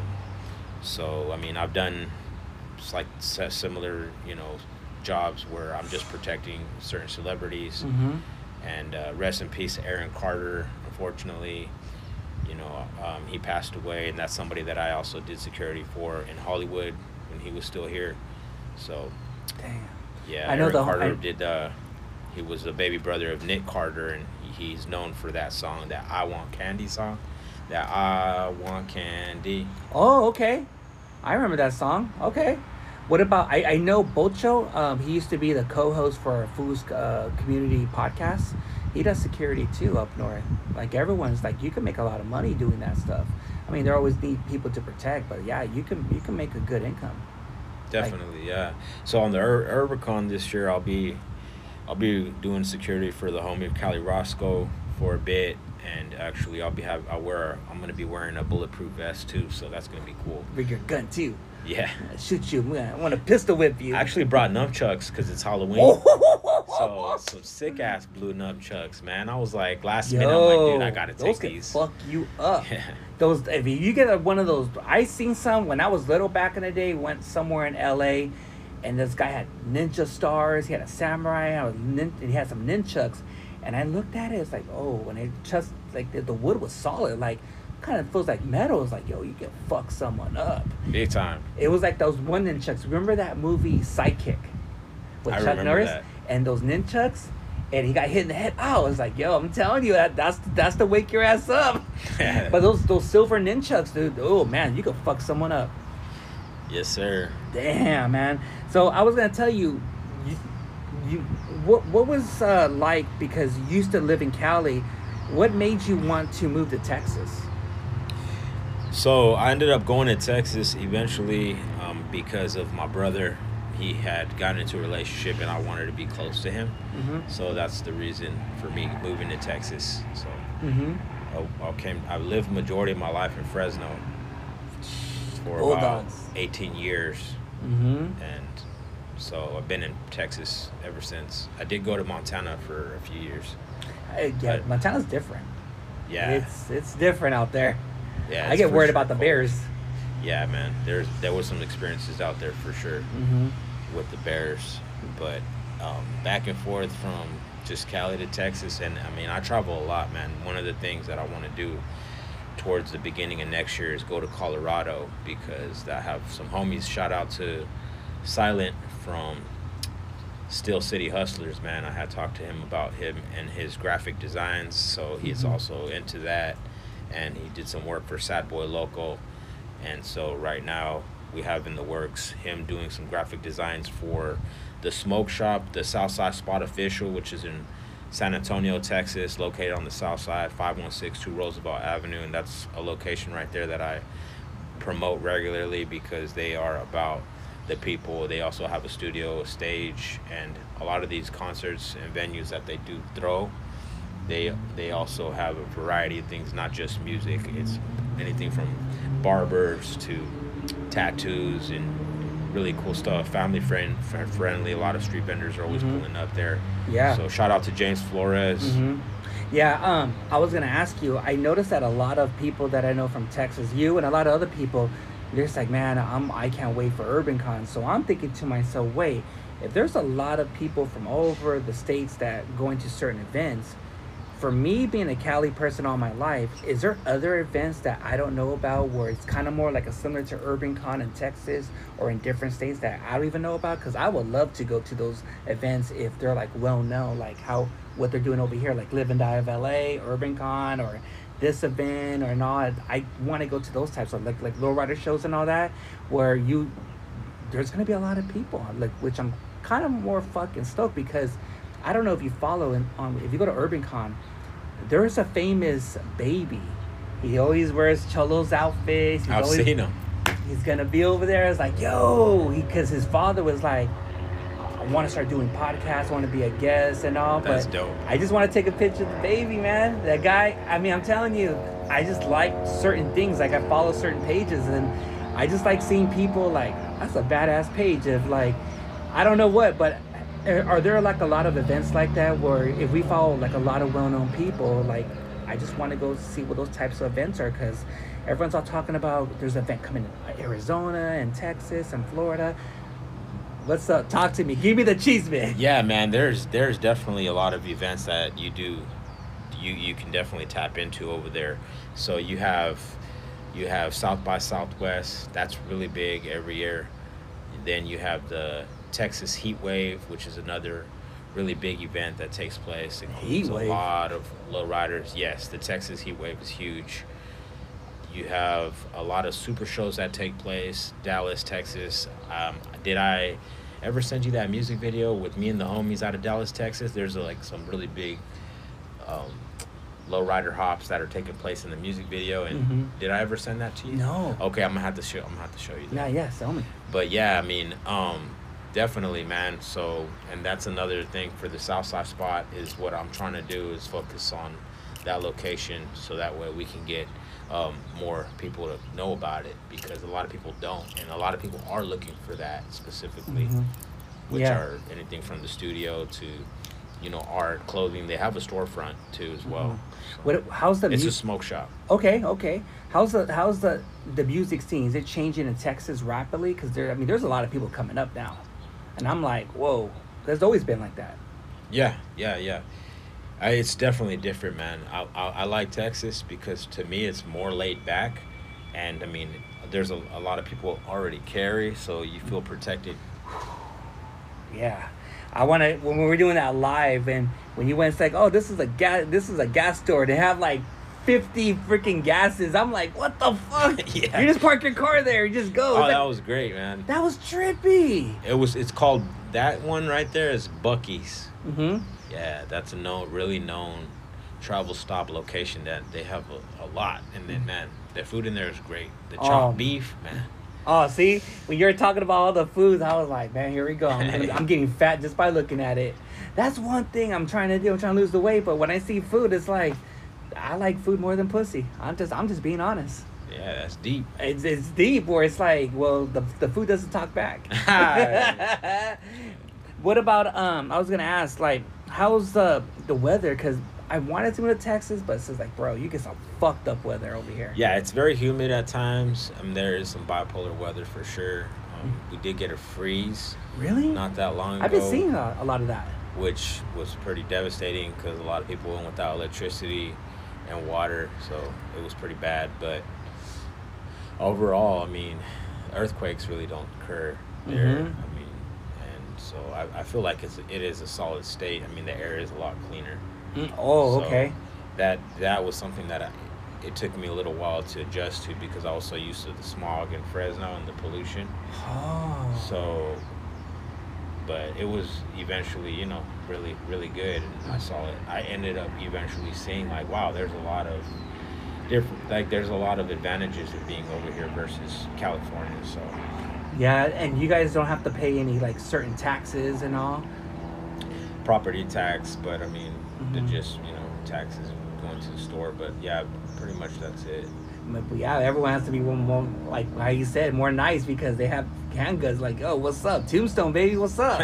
so I mean, I've done s- like s- similar, you know, jobs where I'm just protecting certain celebrities. Mm-hmm. And uh, rest in peace, Aaron Carter. Unfortunately, you know, um, he passed away, and that's somebody that I also did security for in Hollywood when he was still here. So, Damn. yeah, I know Aaron the- Carter I- did. Uh, he was the baby brother of Nick Carter, and he's known for that song, that "I Want Candy" song. That "I Want Candy." Oh, okay. I remember that song. Okay. What about, I, I know Bocho, um, he used to be the co-host for Food's uh, community podcast. He does security too up north. Like everyone's like, you can make a lot of money doing that stuff. I mean, there always need people to protect, but yeah, you can you can make a good income. Definitely, yeah. So on the Ur- Urbicon this year, I'll be, I'll be doing security for the homie Cali Roscoe for a bit, and actually I'll be have I wear I'm gonna be wearing a bulletproof vest too, so that's gonna be cool. Bring your gun too. Yeah. I'll shoot you. I want to pistol whip you. I actually brought nunchucks because it's Halloween. Oh. So some sick ass blue nunchucks, man. I was like last minute, I'm like, dude, I gotta those take can these. fuck you up. Yeah. Those, if you get a, one of those, I seen some when I was little back in the day. Went somewhere in L A, and this guy had ninja stars. He had a samurai. I was nin, and he had some nunchucks, and I looked at it. It's like, oh, when it just like the, the wood was solid, like kind of feels like metal. It's like, yo, you can fuck someone up. Big time. It was like those one nunchucks. Remember that movie Sidekick with I Chuck remember Norris? that. And those nunchucks, and he got hit in the head. Oh, I was like, yo, I'm telling you, that that's that's to wake your ass up. But those those silver nunchucks, dude, oh man, you could fuck someone up. Yes, sir. Damn, man. So I was gonna tell you, you, you what what was uh, like, because you used to live in Cali. What made you want to move to Texas? So I ended up going to Texas eventually um, because of my brother. He had gotten into a relationship, and I wanted to be close to him. Mm-hmm. So that's the reason for me moving to Texas. So Mm-hmm. I, I came. I lived majority of my life in Fresno for Bulldogs. about eighteen years, Mm-hmm. and so I've been in Texas ever since. I did go to Montana for a few years. Uh, yeah, But- Montana's different. Yeah, It's it's different out there. yeah. I it's get for worried sure about the cold. bears. Yeah, man. There's there was some experiences out there for sure Mm-hmm. with the bears, but um, back and forth from just Cali to Texas, and I mean I travel a lot, man. One of the things that I want to do towards the beginning of next year is go to Colorado because I have some homies. Shout out to Silent from Steel City Hustlers, man. I had talked to him about him and his graphic designs, so he's mm-hmm. also into that, and he did some work for Sad Boy Local, and so right now we have in the works him doing some graphic designs for the Smoke Shop, the Southside Spot Official, which is in San Antonio, Texas, located on the south side, five one six two Roosevelt Avenue, and that's a location right there that I promote regularly because they are about the people. They also have a studio, a stage, and a lot of these concerts and venues that they do throw, they they also have a variety of things, not just music. It's anything from barbers to tattoos and really cool stuff. Family friend friendly. A lot of street vendors are always mm-hmm. pulling up there. Yeah. So shout out to James Flores. Mm-hmm. Yeah. Um, I was gonna ask you. I noticed that a lot of people that I know from Texas, you and a lot of other people, they're just like, man, I'm I can't wait for UrbanCon. So I'm thinking to myself, wait, if there's a lot of people from all over the states that going to certain events, for me being a Cali person all my life, is there other events that I don't know about where it's kind of more like a similar to UrbanCon in Texas or in different states that I don't even know about? Because I would love to go to those events if they're like well known, like how what they're doing over here, like Live and Die of L A, UrbanCon, or this event or not. I want to go to those types of like like lowrider shows and all that, where you there's gonna be a lot of people, like which I'm kind of more fucking stoked because I don't know if you follow and um, if you go to UrbanCon, there's a famous baby. He always wears Cholo's outfits. He's I've always, seen him. He's gonna be over there. It's like, yo, because his father was like, I want to start doing podcasts. I want to be a guest and all. That's but dope. I just want to take a picture of the baby, man. That guy. I mean, I'm telling you, I just like certain things. Like I follow certain pages, and I just like seeing people like that's a badass page of like, I don't know what, but. Are there like a lot of events like that where if we follow like a lot of well-known people, like I just want to go see what those types of events are because everyone's all talking about there's an event coming in Arizona and Texas and Florida. Let's uh, talk to me. Give me the cheese, man. Yeah, man. There's there's definitely a lot of events that you do, you you can definitely tap into over there. So you have you have South by Southwest. That's really big every year. And then you have the Texas Heat Wave, which is another really big event that takes place. It includes a lot of lowriders. Yes, the Texas Heat Wave is huge. You have a lot of super shows that take place. Dallas, Texas. Um, did I ever send you that music video with me and the homies out of Dallas, Texas? There's a, like some really big um, lowrider hops that are taking place in the music video. And mm-hmm. did I ever send that to you? No. Okay, I'm gonna have to show. I'm gonna have to show you that. Yeah, yeah, tell me. But yeah, I mean. Um, Definitely, man. So, and that's another thing for the Southside spot is what I'm trying to do is focus on that location so that way we can get um, more people to know about it because a lot of people don't. And a lot of people are looking for that specifically, mm-hmm. which yeah. are anything from the studio to, you know, art, clothing. They have a storefront too as well. Mm-hmm. What? How's the? It's mu- a smoke shop. Okay, okay. How's the how's the the music scene? Is it changing in Texas rapidly? Because there, I mean, there's a lot of people coming up now. And I'm like, whoa, there's always been like that. Yeah, yeah, yeah. I, it's definitely different, man. I, I I like Texas because to me it's more laid back. And, I mean, there's a, a lot of people already carry, so you feel protected. Yeah. I want to, when we were doing that live, and when you went, it's like, oh, this is a gas, this is a gas store. They have, like, fifty freaking gases. I'm like, what the fuck? Yeah. You just park your car there. You just go. Oh, like, that was great, man. That was trippy. It was. It's called, that one right there is Buc-ee's. Mm-hmm. Yeah, that's a known, really known travel stop location that they have a, a lot. And then, man, the food in there is great. The chopped oh. beef, man. Oh, see? When you're talking about all the foods, I was like, man, here we go. I'm, gonna, I'm getting fat just by looking at it. That's one thing I'm trying to do. I'm trying to lose the weight. But when I see food, it's like, I like food more than pussy. I'm just I'm just being honest. Yeah, that's deep. It's it's deep where it's like, well, the the food doesn't talk back. What about um? I was gonna ask, like, how's the the weather? Because I wanted to move to Texas, but it's just like, bro, you get some fucked up weather over here. Yeah, it's very humid at times. I mean, there is some bipolar weather for sure. Um, we did get a freeze. Really? Not that long ago. I've been seeing a, a lot of that. which was pretty devastating because a lot of people went without electricity and water, so it was pretty bad. But overall, I mean, earthquakes really don't occur there. Mm-hmm. I mean, and so I, I feel like it's it is a solid state. I mean, the air is a lot cleaner. Mm. Oh, So okay. that that was something that I, it took me a little while to adjust to because I was so used to the smog in Fresno and the pollution. Oh. So, but it was eventually, you know, really, really good. And I saw it. I ended up eventually seeing like, wow, there's a lot of different, like, there's a lot of advantages of being over here versus California. So, Yeah, and you guys don't have to pay any like certain taxes and all. property tax, but I mean, the Mhm. just, you know, taxes going to the store. But yeah, pretty much that's it. But but yeah, everyone has to be more, more like how you said, more nice because they have handguns. Like, oh, what's up, Tombstone baby, what's up?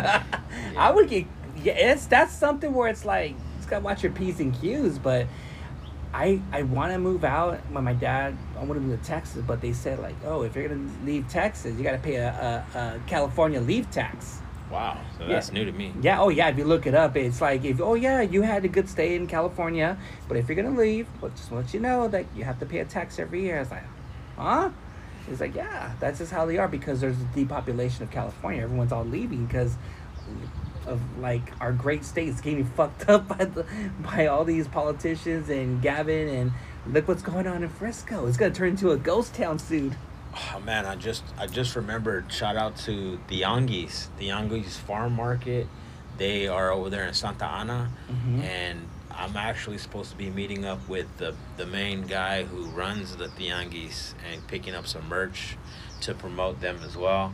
I would get, yeah, it's that's something where it's like, you just gotta watch your p's and q's. But I I want to move out. When my dad, I want to move to Texas, but they said like, oh, if you're gonna leave Texas, you gotta pay a, a, a California leave tax. Wow, so Yeah. that's new to me. Yeah, oh yeah, if you look it up, it's like, if oh yeah, you had a good stay in California, but if you're gonna leave, well, just want you to know that you have to pay a tax every year. I was like, huh? He's like, yeah, that's just how they are because there's a depopulation of California. Everyone's all leaving because of like our great states getting fucked up by the by all these politicians and Gavin, and look what's going on in Frisco. It's gonna turn into a ghost town soon. Oh man, I just I just remembered. Shout out to the Yangis, the Yangis Farm Market. They are over there in Santa Ana, Mhm. and I'm actually supposed to be meeting up with the the main guy who runs the Tianguis and picking up some merch to promote them as well.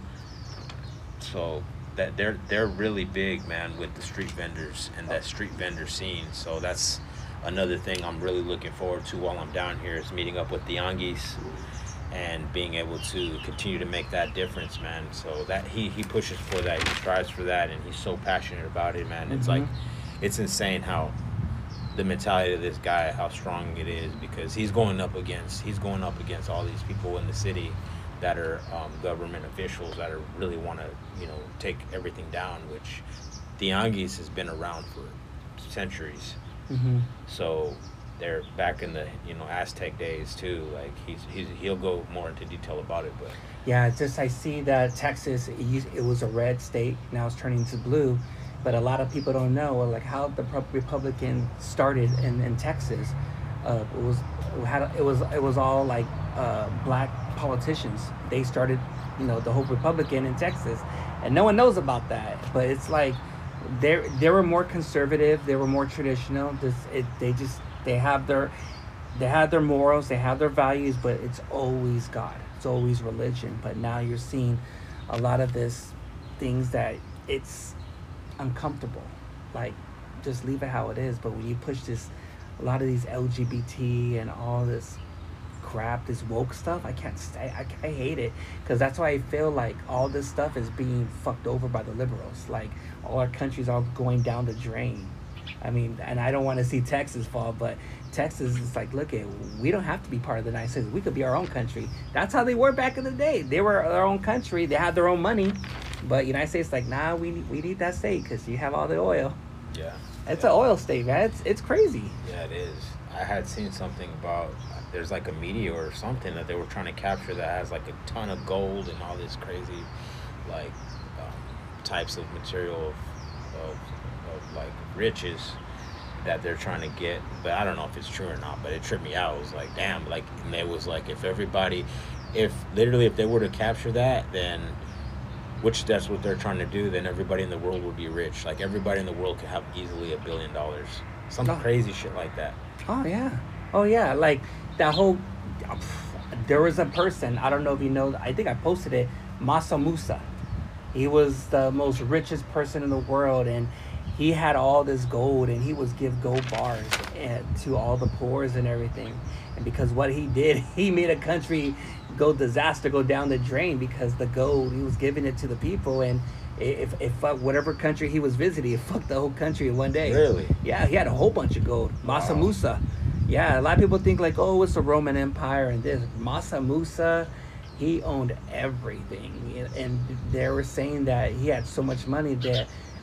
So that they're they're really big, man, with the street vendors and that street vendor scene. So that's another thing I'm really looking forward to while I'm down here is meeting up with the Yangis and being able to continue to make that difference, man. So that he he pushes for that, he strives for that, and he's so passionate about it, man. It's Mhm. like, it's insane how the mentality of this guy, how strong it is, because he's going up against he's going up against all these people in the city that are um, government officials that are really want to, you know, take everything down. Which the Yangis has been around for centuries. Mm-hmm. So they're back in the, you know, Aztec days too. Like he's, he's he'll go more into detail about it, but Yeah, it's just I see that Texas, it, used, it was a red state, now it's turning to blue, but a lot of people don't know like how the Pro- Republican started in, in Texas. Uh, it was it had it was it was all like uh, black politicians. They started, you know, the whole Republican in Texas, and no one knows about that. But it's like they they were more conservative, they were more traditional. This it they just they have their they have their morals, they have their values, but it's always God. It's always religion. But now you're seeing a lot of this things that it's uncomfortable. Like, just leave it how it is. But when you push this, a lot of these L G B T and all this crap, this woke stuff, I can't stay. I, I hate it because that's why I feel like all this stuff is being fucked over by the liberals. Like, all our countries are going down the drain. I mean, and I don't want to see Texas fall, but Texas is like, look, it, we don't have to be part of the United States. We could be our own country. That's how they were back in the day. They were their own country. They had their own money. But United States like, nah, we we need that state because you have all the oil. yeah. It's yeah. an oil state, man. It's it's crazy. Yeah, it is. I had seen something about there's like a meteor or something that they were trying to capture that has like a ton of gold and all this crazy like um, types of material of, of, of like riches that they're trying to get. But I don't know if it's true or not, but it tripped me out. It was like, damn, like, and it was like, if everybody, if literally if they were to capture that, then which that's what they're trying to do, then everybody in the world would be rich. Like everybody in the world could have easily a billion dollars. Some Oh. crazy shit like that. Oh yeah, oh yeah. Like that whole. There was a person. I don't know if you know. I think I posted it. Masa Musa. He was the most richest person in the world, and he had all this gold, and he was give gold bars and, to all the poors and everything. And because what he did, he made a country go disaster, go down the drain because the gold he was giving it to the people, and if if uh, whatever country he was visiting, it fucked the whole country in one day. Really? Yeah, he had a whole bunch of gold. Masa Wow. Musa. Yeah, a lot of people think like, oh, it's the Roman Empire and this. Masa Musa, he owned everything, and they were saying that he had so much money that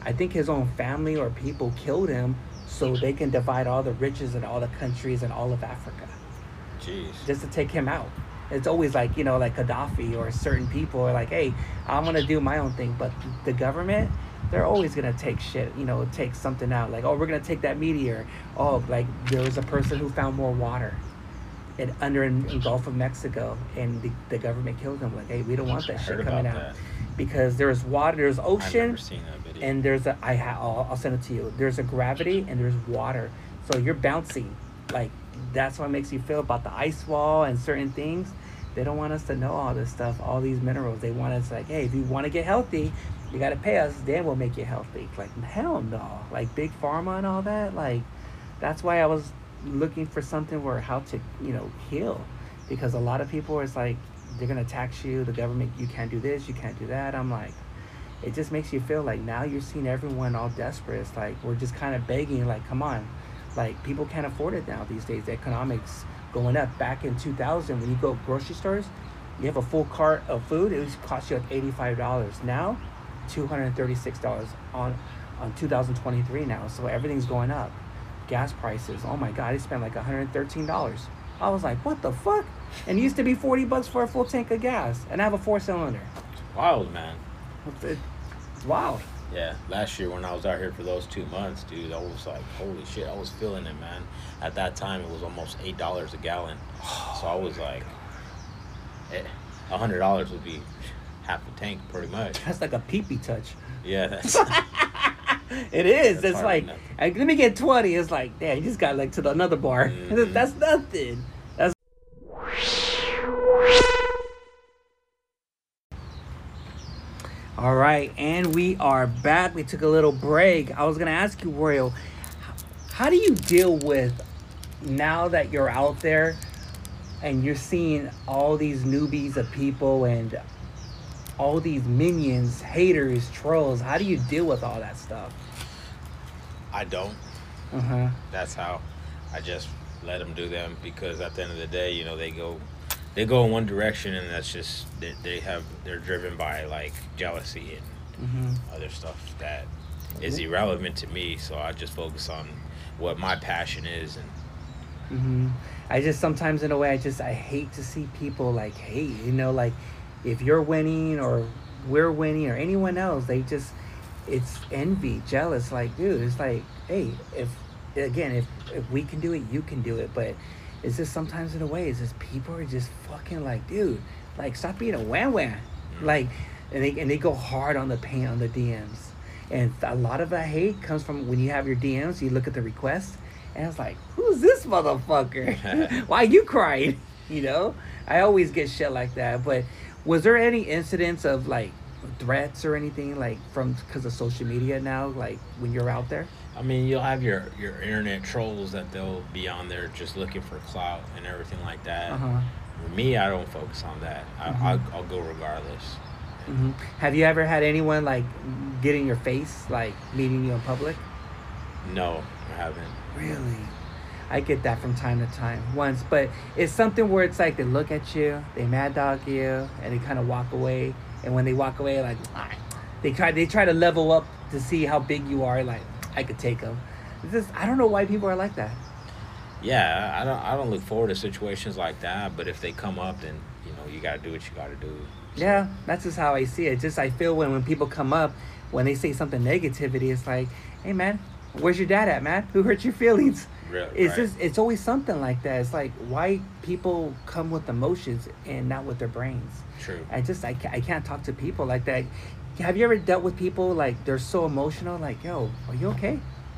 I think his own family or people killed him so they can divide all the riches in all the countries in all of Africa, Jeez. just to take him out. It's always like, you know, like Gaddafi or certain people are like, hey, I'm going to do my own thing. But the government, they're always going to take shit, you know, take something out. Like, oh, we're going to take that meteor. Oh, like there was a person who found more water in, under in, in Gulf of Mexico, and the, the government killed him. Like, hey, we don't want that I shit heard coming about out. that. Because there's water, there's I've ocean, never seen that video. and there's a, I ha, I'll, I'll send it to you. There's a gravity and there's water. So you're bouncing. Like, that's what makes you feel about the ice wall and certain things. They don't want us to know all this stuff, all these minerals. They want us like, hey, if you want to get healthy, you got to pay us, then we'll make you healthy. Like, hell no. Like, big pharma and all that. Like, that's why I was looking for something where how to, you know, heal. Because a lot of people are like, they're going to tax you, the government, you can't do this, you can't do that. I'm like, it just makes you feel like now you're seeing everyone all desperate. It's like, we're just kind of begging, like, come on. Like, people can't afford it now these days. The economics going up. Back in two thousand, when you go grocery stores, you have a full cart of food, it would cost you like eighty-five dollars. Now, two hundred thirty-six dollars on, on two thousand twenty-three now. So everything's going up. Gas prices, oh my God, I spent like one hundred thirteen dollars. I was like, what the fuck? And it used to be forty bucks for a full tank of gas. And I have a four cylinder. Wild, man. It's, it's wild. Yeah, last year when I was out here for those two months, dude, I was like, holy shit, I was feeling it, man. At that time, it was almost eight dollars a gallon. So I was like, eh, one hundred dollars would be half a tank, pretty much. That's like a pee-pee touch. Yeah, that's... It is. That's It's like, like, let me get twenty. It's like, damn, you just got like to the another bar. Mm-hmm. That's nothing. That's all right, and we are back. We took a little break. I was gonna ask you, Royal, how do you deal with now that you're out there and you're seeing all these newbies of people and all these minions, haters, trolls? How do you deal with all that stuff? I don't. Uh-huh. That's how I just let them do them, because at the end of the day, you know, they go they go in one direction, and that's just they, they have they're driven by like jealousy and Mm-hmm. other stuff that is irrelevant to me. So I just focus on what my passion is. And Mm-hmm. I just sometimes, in a way, I just I hate to see people like hate. You know, like if you're winning or we're winning or anyone else, they just it's envy, jealous. Like, dude, it's like, hey, if again, if if we can do it, you can do it. But it's just sometimes, in a way, it's just people are just fucking like, dude, like stop being a wham wham, like, and they and they go hard on the paint on the D Ms. And a lot of that hate comes from when you have your D Ms, you look at the requests, and it's like, who's this motherfucker? Why you crying? You know, I always get shit like that. But was there any incidents of like threats or anything like from because of social media now, like when you're out there? I mean, you'll have your your internet trolls that they'll be on there just looking for clout and everything like that. Uh-huh. For me, I don't focus on that. I, Mhm. I'll, I'll go regardless. Mm-hmm. Have you ever had anyone like get in your face, like meeting you in public? No, I haven't. Really? I get that from time to time once, but it's something where it's like they look at you, they mad dog you, and they kind of walk away. And when they walk away, like they try, they try to level up to see how big you are. Like, I could take them. It's just, I don't know why people are like that. Yeah, I don't. I don't look forward to situations like that. But if they come up, then you know you gotta do what you gotta do. Yeah, that's just how I see it. Just I feel when when people come up, when they say something negativity, it's like, hey man, where's your dad at, man? Who hurt your feelings? Really, It's right. just, it's always something like that. It's like, why people come with emotions and not with their brains. True. I just, I can't, I can't talk to people like that. Have you ever dealt with people like they're so emotional? Like, yo, are you okay?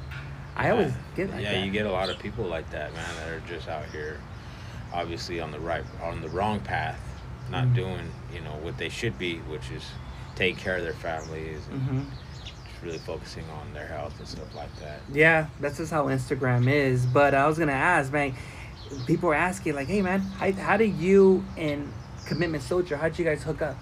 I always get like yeah, that. you get a lot of people like that, man, that are just out here, obviously on the right, on the wrong path, not Mhm. doing, you know, what they should be, which is take care of their families and hmm just really focusing on their health and stuff like that. Yeah, that's just how Instagram is. But I was gonna ask, man, people are asking like, hey man, how, how did you and Commitment Soldier, how'd you guys hook up?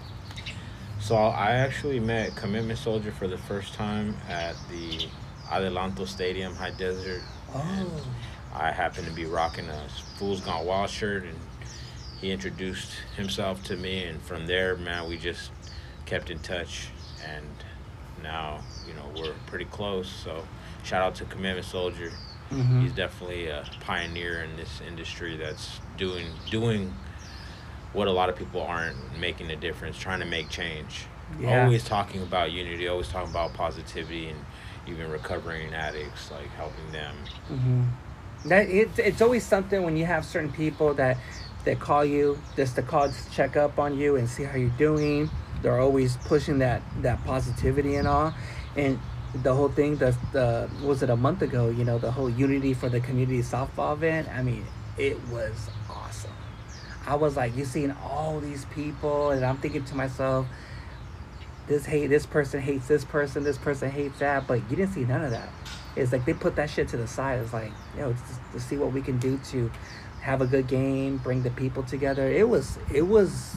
So I actually met Commitment Soldier for the first time at the Adelanto Stadium, High Desert. Oh. I happened to be rocking a Fool's Gone Wild shirt, and he introduced himself to me, and from there, man, we just kept in touch, and now, you know, we're pretty close. So shout out to Commitment Soldier. Mm-hmm. He's definitely a pioneer in this industry that's doing doing what a lot of people aren't, making a difference, trying to make change. Yeah. Always talking about unity, always talking about positivity, and even recovering addicts, like helping them. Mm-hmm. That it's it's always something when you have certain people that that call you just to call, just check up on you and see how you're doing. They're always pushing that that positivity and all, and the whole thing. The the was it a month ago? You know, the whole Unity for the Community softball event. I mean, it was awesome. I was like, you seeing all these people, and I'm thinking to myself, this hate, this person hates this person, this person hates that, but you didn't see none of that. It's like they put that shit to the side. It's like, you know, just to see what we can do to have a good game, bring the people together. It was, it was,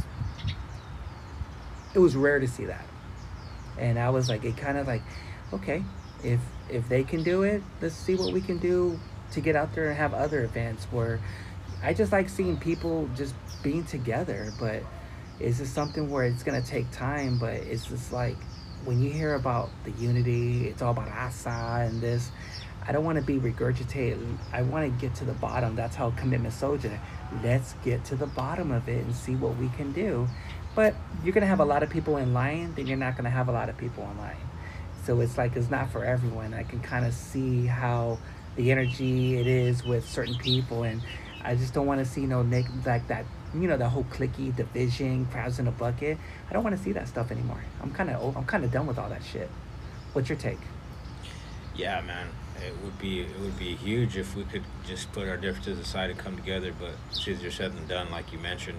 it was rare to see that, and I was like, it kind of like, okay, if if they can do it, let's see what we can do to get out there and have other events where I just like seeing people just being together. But it's just something where it's gonna take time. But it's just like when you hear about the unity, it's all about asa and this. I don't want to be regurgitated. I want to get to the bottom. That's how Commitment Soldier. Let's get to the bottom of it and see what we can do. But you're gonna have a lot of people in line, then you're not gonna have a lot of people in line. So it's like it's not for everyone. I can kind of see how the energy it is with certain people, and I just don't want to see no neg- like that. You know, the whole clicky division, crabs in a bucket. I don't want to see that stuff anymore. I'm kind of I'm kind of done with all that shit. What's your take? Yeah, man, it would be it would be huge if we could just put our differences aside and come together. But it's easier said than done, like you mentioned.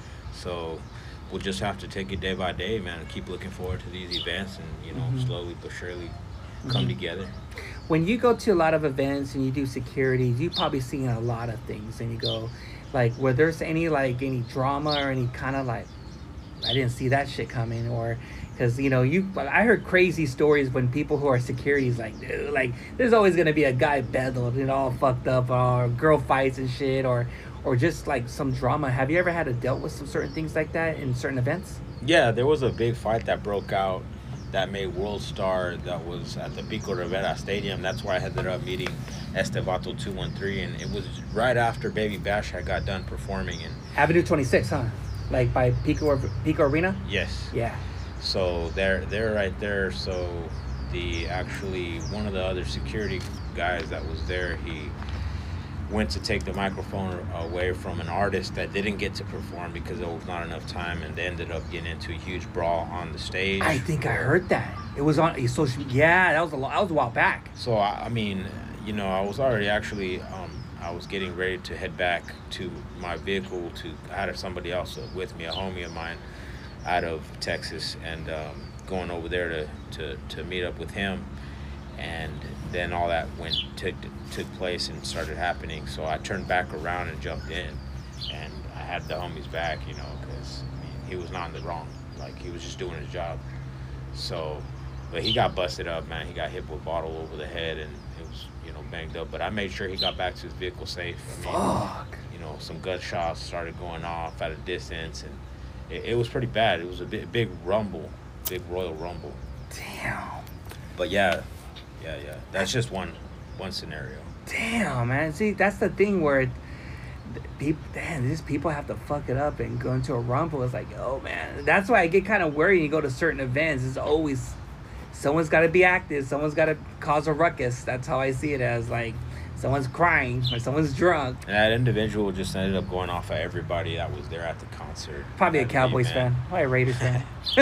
So we'll just have to take it day by day, man, and keep looking forward to these events, and you know, mm-hmm. slowly but surely come mm-hmm. together. When you go to a lot of events and you do security, you probably seen a lot of things, and you go, like, where there's any like any drama or any kind of like, I didn't see that shit coming, or because you know you, I heard crazy stories when people who are securities like, dude, like there's always gonna be a guy beddled and all fucked up, or girl fights and shit, or or just like some drama. Have you ever had to dealt with some certain things like that in certain events? Yeah, there was a big fight that broke out that made World Star, that was at the Pico Rivera Stadium. That's where I ended up meeting Estevato two one three, and it was right after Baby Bash had got done performing. And Avenue twenty-six, huh? Like by Pico Pico Arena? Yes. Yeah. So they're they're right there. So the actually one of the other security guys that was there, he went to take the microphone away from an artist that didn't get to perform because there was not enough time, and they ended up getting into a huge brawl on the stage. I think I heard that. It was on a social. Yeah, that was a that was a while back. So I, I mean, you know, I was already actually um, I was getting ready to head back to my vehicle. To I had somebody else with me, a homie of mine, out of Texas, and um, going over there to, to, to meet up with him. And then all that went took took place and started happening. So I turned back around and jumped in, and I had the homies back, you know, because I mean, he was not in the wrong. Like, he was just doing his job. So, but he got busted up, man. He got hit with a bottle over the head, and it was, you know, banged up. But I made sure he got back to his vehicle safe. I mean, Fuck. You know, some gunshots started going off at a distance, and it, it was pretty bad. It was a big, big rumble, big royal rumble. Damn. But yeah. Yeah, yeah. That's just one one scenario. Damn, man. See, that's the thing where people, damn, these people have to fuck it up and go into a rumble. It's like, oh, man. That's why I get kind of worried when you go to certain events. It's always, someone's got to be active. Someone's got to cause a ruckus. That's how I see it, as like, someone's crying or someone's drunk. And that individual just ended up going off at everybody that was there at the concert. Probably a Cowboys fan. Probably a Raiders fan.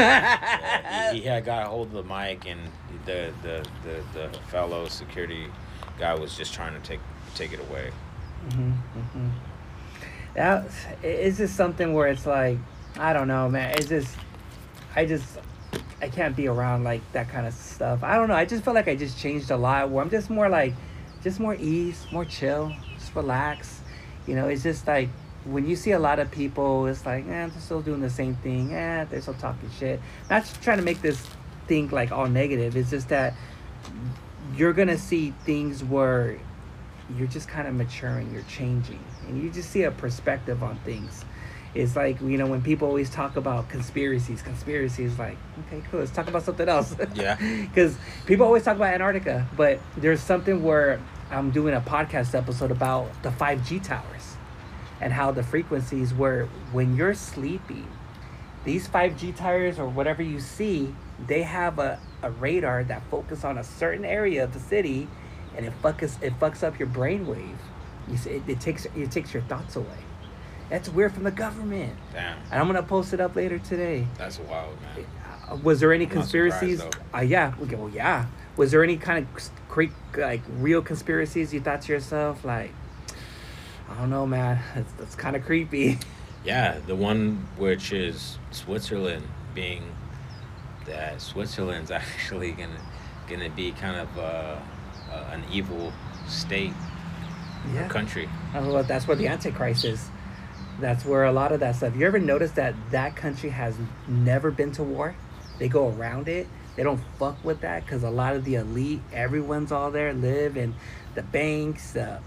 Yeah, he, he had got a hold of the mic, and the, the, the, the fellow security guy was just trying to take take it away. Mm-hmm, mm-hmm. That, it's just something where it's like, I don't know, man. It's just, I just, I can't be around like that kind of stuff. I don't know. I just feel like I just changed a lot, where I'm just more like, just more ease, more chill, just relax. You know, it's just like when you see a lot of people, it's like, eh, they're still doing the same thing. Eh, they're still talking shit. Not trying to make this thing like all negative. It's just that you're going to see things where you're just kind of maturing, you're changing, and you just see a perspective on things. It's like, you know, when people always talk about conspiracies, conspiracies, like, okay, cool, let's talk about something else. Yeah. Because people always talk about Antarctica, but there's something where I'm doing a podcast episode about the five G towers and how the frequencies where when you're sleeping, these five G towers or whatever you see, they have a, a radar that focus on a certain area of the city, and it fucks it fucks up your brainwave. You see, it, it takes it takes your thoughts away. That's weird from the government. Damn. And I'm gonna post it up later today. That's wild, man. Uh, was there any I'm not conspiracies? surprised, Uh, yeah. Okay, well, yeah. Was there any kind of cre- like real conspiracies you thought to yourself, like, I don't know, man, that's, that's kind of creepy. Yeah, the one which is Switzerland, being that Switzerland's actually gonna gonna be kind of uh, uh, an evil state or Yeah. country. Oh, well, that's where the Antichrist is. That's where a lot of that stuff. You ever notice that that country has never been to war? They go around it. They don't fuck with that because a lot of the elite, everyone's all there, live in the banks. Uh,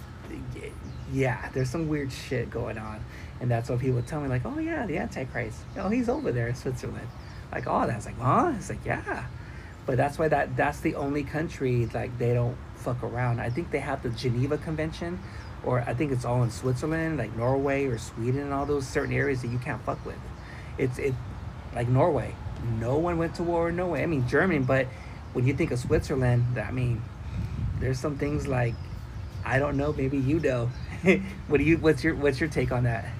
yeah, there's some weird shit going on. And that's what people tell me, like, oh, yeah, the Antichrist. Oh, he's over there in Switzerland. Like, oh, that's like, huh? It's like, yeah. But that's why that that's the only country, like, they don't fuck around. I think they have the Geneva Convention, or I think it's all in Switzerland, like Norway or Sweden and all those certain areas that you can't fuck with. It's it like Norway. No one went to war in Norway. I mean Germany, but when you think of Switzerland, I mean, there's some things like, I don't know, maybe you know. what do you what's your what's your take on that?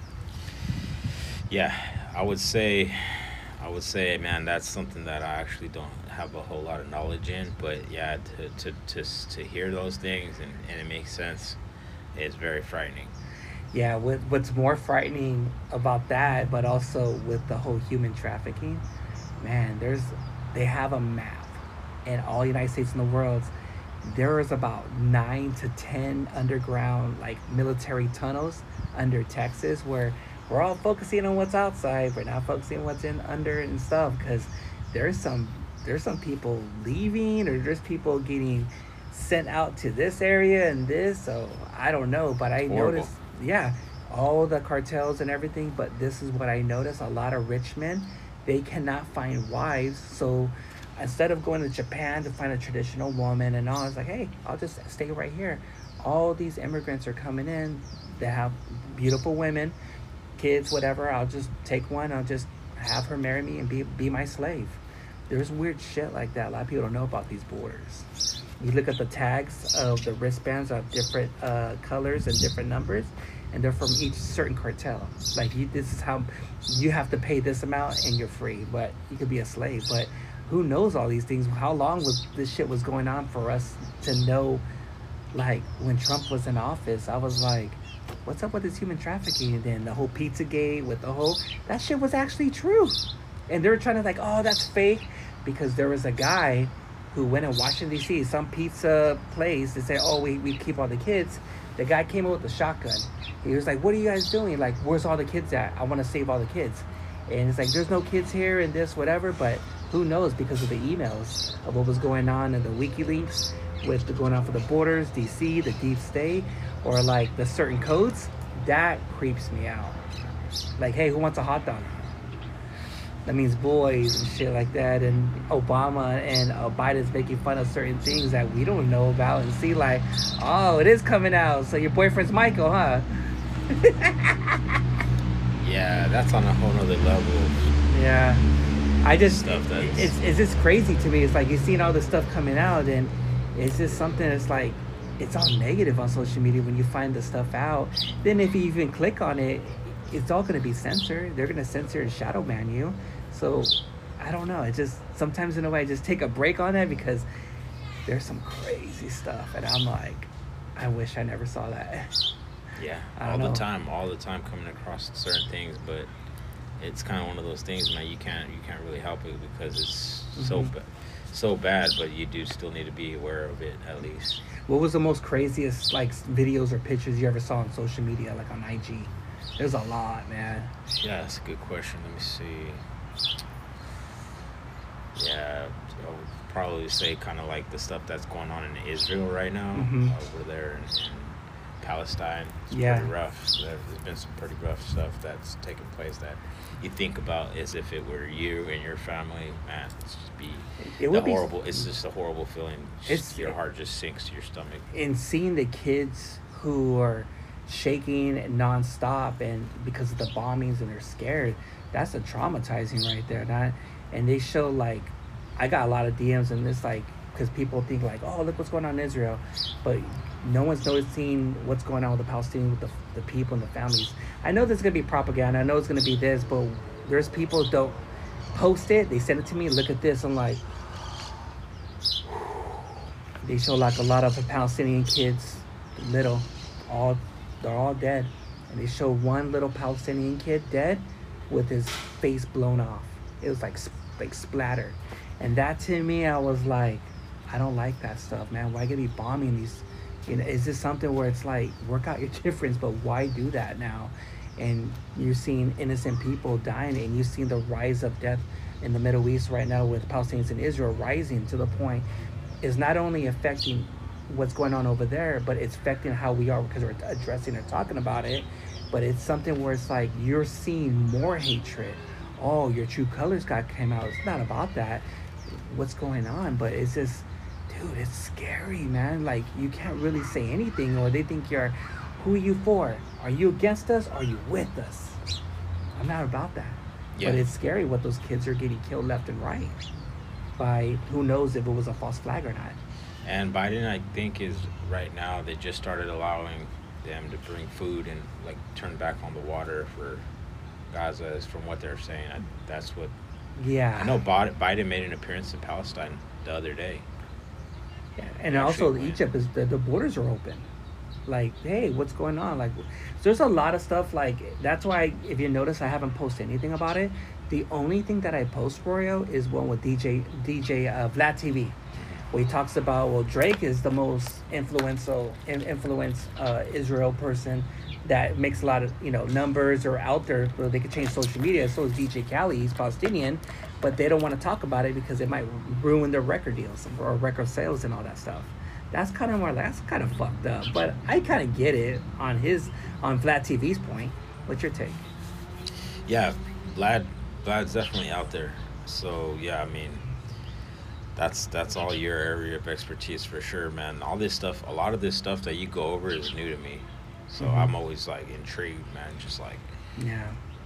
Yeah, I would say, I would say, man, that's something that I actually don't have a whole lot of knowledge in. But yeah, to to to, to hear those things and, and it makes sense. It's very frightening. Yeah, what, what's more frightening about that, but also with the whole human trafficking, man, there's they have a map in all United States and the world. There is about nine to ten underground, like, military tunnels under Texas, where we're all focusing on what's outside. We're not focusing on what's in under and stuff, because there's some there's some people leaving, or there's people getting sent out to this area and this. So I don't know, but I Horrible. noticed, yeah, all the cartels and everything. But this is what I noticed: a lot of rich men, they cannot find wives. So instead of going to Japan to find a traditional woman and all, it's like, hey, I'll just stay right here. All these immigrants are coming in. They have beautiful women, kids, whatever. I'll just take one. I'll just have her marry me and be be my slave. There's weird shit like that. A lot of people don't know about these borders. You look at the tags of the wristbands of different uh, colors and different numbers, and they're from each certain cartel. Like, you, this is how you have to pay this amount and you're free, but you could be a slave. But who knows all these things? How long was this shit was going on for us to know? Like, when Trump was in office, I was like, what's up with this human trafficking? And then the whole Pizzagate with the whole, that shit was actually true. And they were trying to, like, oh, that's fake, because there was a guy who went in Washington, D C, some pizza place, to say, oh, we, we keep all the kids. The guy came in with a shotgun. He was like, what are you guys doing? Like, where's all the kids at? I want to save all the kids. And it's like, there's no kids here and this, whatever, but who knows, because of the emails of what was going on in the WikiLeaks with the going on for the borders, D C, the deep state, or like the certain codes, that creeps me out. Like, hey, who wants a hot dog? That means boys and shit like that. And Obama and uh, Biden's making fun of certain things that we don't know about, and see, like, oh, it is coming out. So your boyfriend's Michael, huh? Yeah, that's on a whole nother level. Yeah. I just, Stuff that's- it's, it's just crazy to me. It's like, you're seeing all this stuff coming out, and it's just something that's like, it's all negative on social media when you find the stuff out. Then if you even click on it, it's all going to be censored. They're going to censor and shadow ban you. So I don't know. It just, sometimes in a way, I just take a break on that, because there's some crazy stuff. And I'm like, I wish I never saw that. Yeah, I all don't the know. time, all the time coming across certain things, but it's kind of one of those things, man. You can't, you can't really help it because it's so, Mhm. ba- so bad. But you do still need to be aware of it at least. What was the most craziest, like, videos or pictures you ever saw on social media, like on I G? There's a lot, man. Yeah, that's a good question. Let me see. Yeah, I would probably say kind of like the stuff that's going on in Israel right now, Mhm. over there in, in Palestine. It's Yeah. pretty rough. There- There's been some pretty rough stuff that's taken place that you think about as if it were you and your family. Man, it's just be It the would be horrible. It's just a horrible feeling. Just, It's- your heart just sinks to your stomach. in seeing the kids who are shaking nonstop and because of the bombings and they're scared. That's a traumatizing right there. That, and they show like, I got a lot of D Ms and this like because people think like, oh, look what's going on in Israel, but no one's noticing what's going on with the Palestinians, with the, the people and the families. I know there's gonna be propaganda. I know it's gonna be this, but there's people who don't post it. They send it to me. Look at this. I'm like, they show like a lot of the Palestinian kids, little, all they're all dead, and they show one little Palestinian kid dead with his face blown off. It was like sp- like splattered, and that to me, I was like, I don't like that stuff, man. Why gotta be bombing these? You know, is this something where it's like work out your difference, but why do that now? And you're seeing innocent people dying, and you've seen the rise of death in the Middle East right now with Palestinians and Israel rising to the point is not only affecting what's going on over there, but it's affecting how we are because we're addressing and talking about it. But it's something where it's like you're seeing more hatred. Oh, your true colors got came out. It's not about that. What's going on? But it's just, dude, it's scary, man. Like you can't really say anything, or they think you're, who are you for? Are you against us? Or are you with us? I'm not about that. Yeah. But it's scary what those kids are getting killed left and right by who knows if it was a false flag or not. And Biden, I think, is right now they just started allowing them to bring food and like turn back on the water for Gaza. Is from what they're saying. I, that's what Yeah. I know. Biden Biden made an appearance in Palestine the other day. Yeah. And Actually also went. Egypt is the, the borders are open. Like, hey, what's going on? Like, there's a lot of stuff. Like, that's why if you notice, I haven't posted anything about it. The only thing that I post, Rorio, is one with D J D J uh, Vlad T V, where he talks about, well, Drake is the most influential in, influence uh, Israel person that makes a lot of, you know, numbers or out there where they could change social media. So is D J Khaled, he's Palestinian, but they don't want to talk about it because it might ruin their record deals or record sales and all that stuff. That's kind of more, that's kind of fucked up. But I kind of get it on his, on Vlad T V's point. What's your take? Yeah, Vlad Vlad's definitely out there. So yeah, I mean, that's that's all your area of expertise for sure, man. All this stuff, a lot of this stuff that you go over is new to me. So Mhm. I'm always like intrigued, man. Just like, Yeah.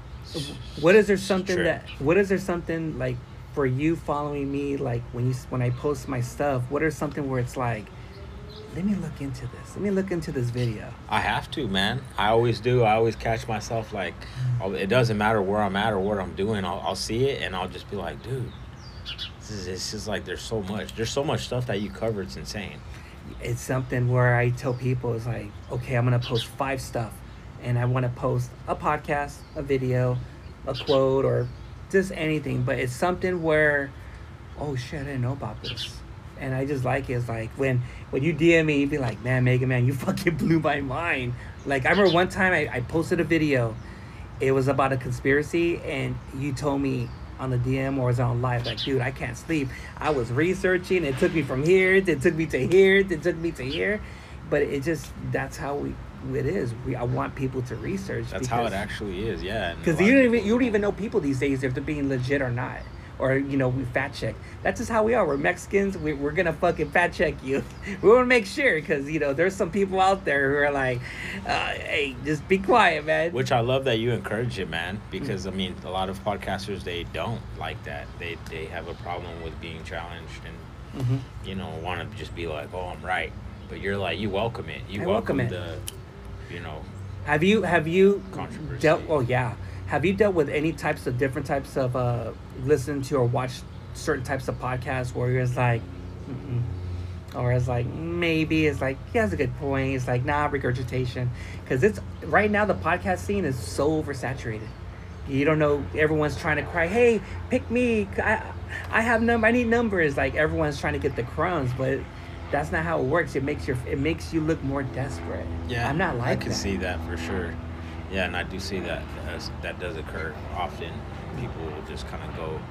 What is there something Trip. that, what is there something like for you following me, like when you, when I post my stuff, what are something where it's like, let me look into this. Let me look into this video. I have to, man. I always do. I always catch myself like, I'll- it doesn't matter where I'm at or what I'm doing. I'll, I'll see it and I'll just be like, dude, this is, it's just like there's so much. There's so much stuff that you cover. It's insane. It's something where I tell people it's like, okay, I'm gonna post five stuff, and I want to post a podcast, a video, a quote, or just anything. But it's something where, oh shit, I didn't know about this, and I just like it. It's like when when you D M me, you'd be like, man, Mega Man, you fucking blew my mind. Like I remember one time I, I posted a video, it was about a conspiracy, and you told me on the D M or was on live, like, dude, I can't sleep. I was researching. It took me from here. It took me to here. It took me to here. But it just, that's how we, it is. We, I want people to research. That's how it actually is. Yeah. and a Because lot you of don't even, people- you don't even know people these days if they're being legit or not. Or, you know, we fact check. That's just how we are. We're Mexicans. We, we're going to fucking fact check you. We want to make sure because, you know, there's some people out there who are like, uh, hey, just be quiet, man. Which I love that you encourage it, man. Because I mean, a lot of podcasters, they don't like that. They they have a problem with being challenged and Mhm. you know want to just be like, oh, I'm right. But you're like, you welcome it. You I welcome, welcome it. the, you know, Have you have you Controversy. dealt? Oh yeah. Have you dealt with any types of different types of uh, listen to or watch certain types of podcasts where it's like, mm-mm. or it's like maybe it's like he has a good point. It's like nah, regurgitation, because it's right now the podcast scene is so oversaturated. You don't know. Everyone's trying to cry, hey, pick me. I I have number. I need numbers. Like everyone's trying to get the crumbs, but that's not how it works. It makes your it makes you look more desperate. yeah. I'm not like I can that. see that for sure. Yeah, and I do see that as, that does occur often. People will just kind of go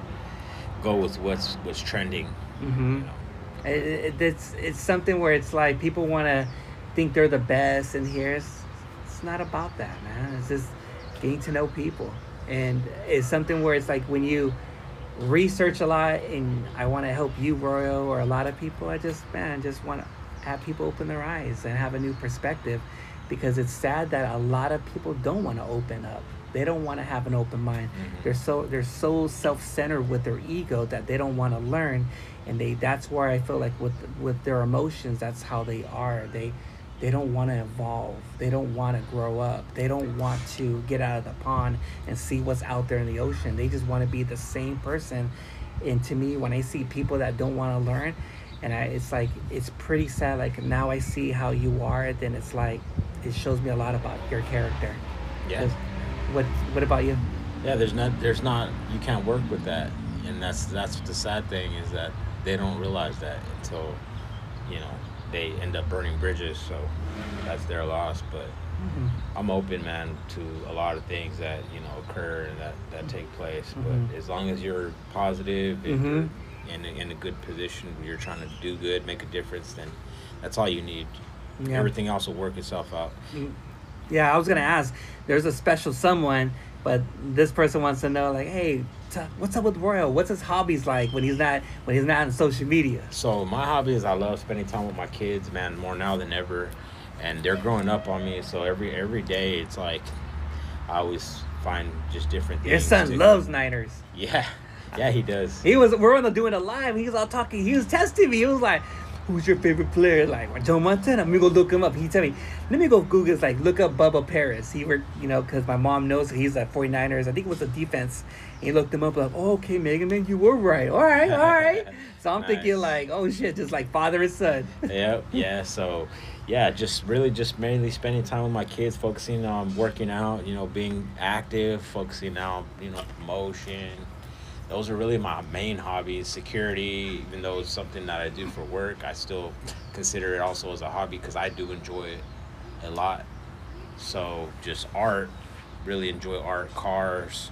go with what's what's trending. Mm-hmm. You know. It, it, it's it's something where it's like people want to think they're the best in here. It's, it's not about that, man. It's just getting to know people. And it's something where it's like when you research a lot, and I want to help you, Royal, or a lot of people, I just, man, just want to have people open their eyes and have a new perspective, because it's sad that a lot of people don't want to open up. They don't want to have an open mind. Mm-hmm. They're so they're so self-centered with their ego that they don't want to learn, and they that's where I feel like with with their emotions, that's how they are. They they don't want to evolve. They don't want to grow up. They don't want to get out of the pond and see what's out there in the ocean. They just want to be the same person. And to me, when I see people that don't want to learn, and I, it's like, it's pretty sad. Like, now I see how you are, then it's like, it shows me a lot about your character. Yeah. What What about you? Yeah, there's not, there's not, you can't work with that, and that's that's the sad thing, is that they don't realize that until, you know, they end up burning bridges. So that's their loss. But mm-hmm. I'm open, man, to a lot of things that, you know, occur and that that take place. Mm-hmm. But as long as you're positive and mm-hmm. you're in a, in a good position, you're trying to do good, make a difference, then that's all you need. Yeah. Everything else will work itself out. Yeah, I was gonna ask. There's a special someone, but this person wants to know, like, hey, t- what's up with Royal? What's his hobbies like when he's not when he's not on social media? So my hobby is I love spending time with my kids, man, more now than ever, and they're growing up on me. So every every day, it's like I always find just different things. Your son to, loves Niners. Yeah, yeah, he does. He was we're on the doing a live. He was all talking. He was testing me. He was like, who's your favorite player? Like, Joe Montana. Let me go look him up. He tell me, let me go Google. It's like, look up Bubba Paris. He were, you know, because my mom knows he's at 49ers. I think it was the defense. He looked him up, like, oh, okay, Megan, man, you were right. All right, all right. So I'm nice. Thinking like, oh shit, just like father and son. Yep, yeah. So, yeah, just really just mainly spending time with my kids, focusing on working out, you know, being active, focusing on, you know, promotion. Those are really my main hobbies. Security, even though it's something that I do for work, I still consider it also as a hobby because I do enjoy it a lot. So just art, really enjoy art, cars,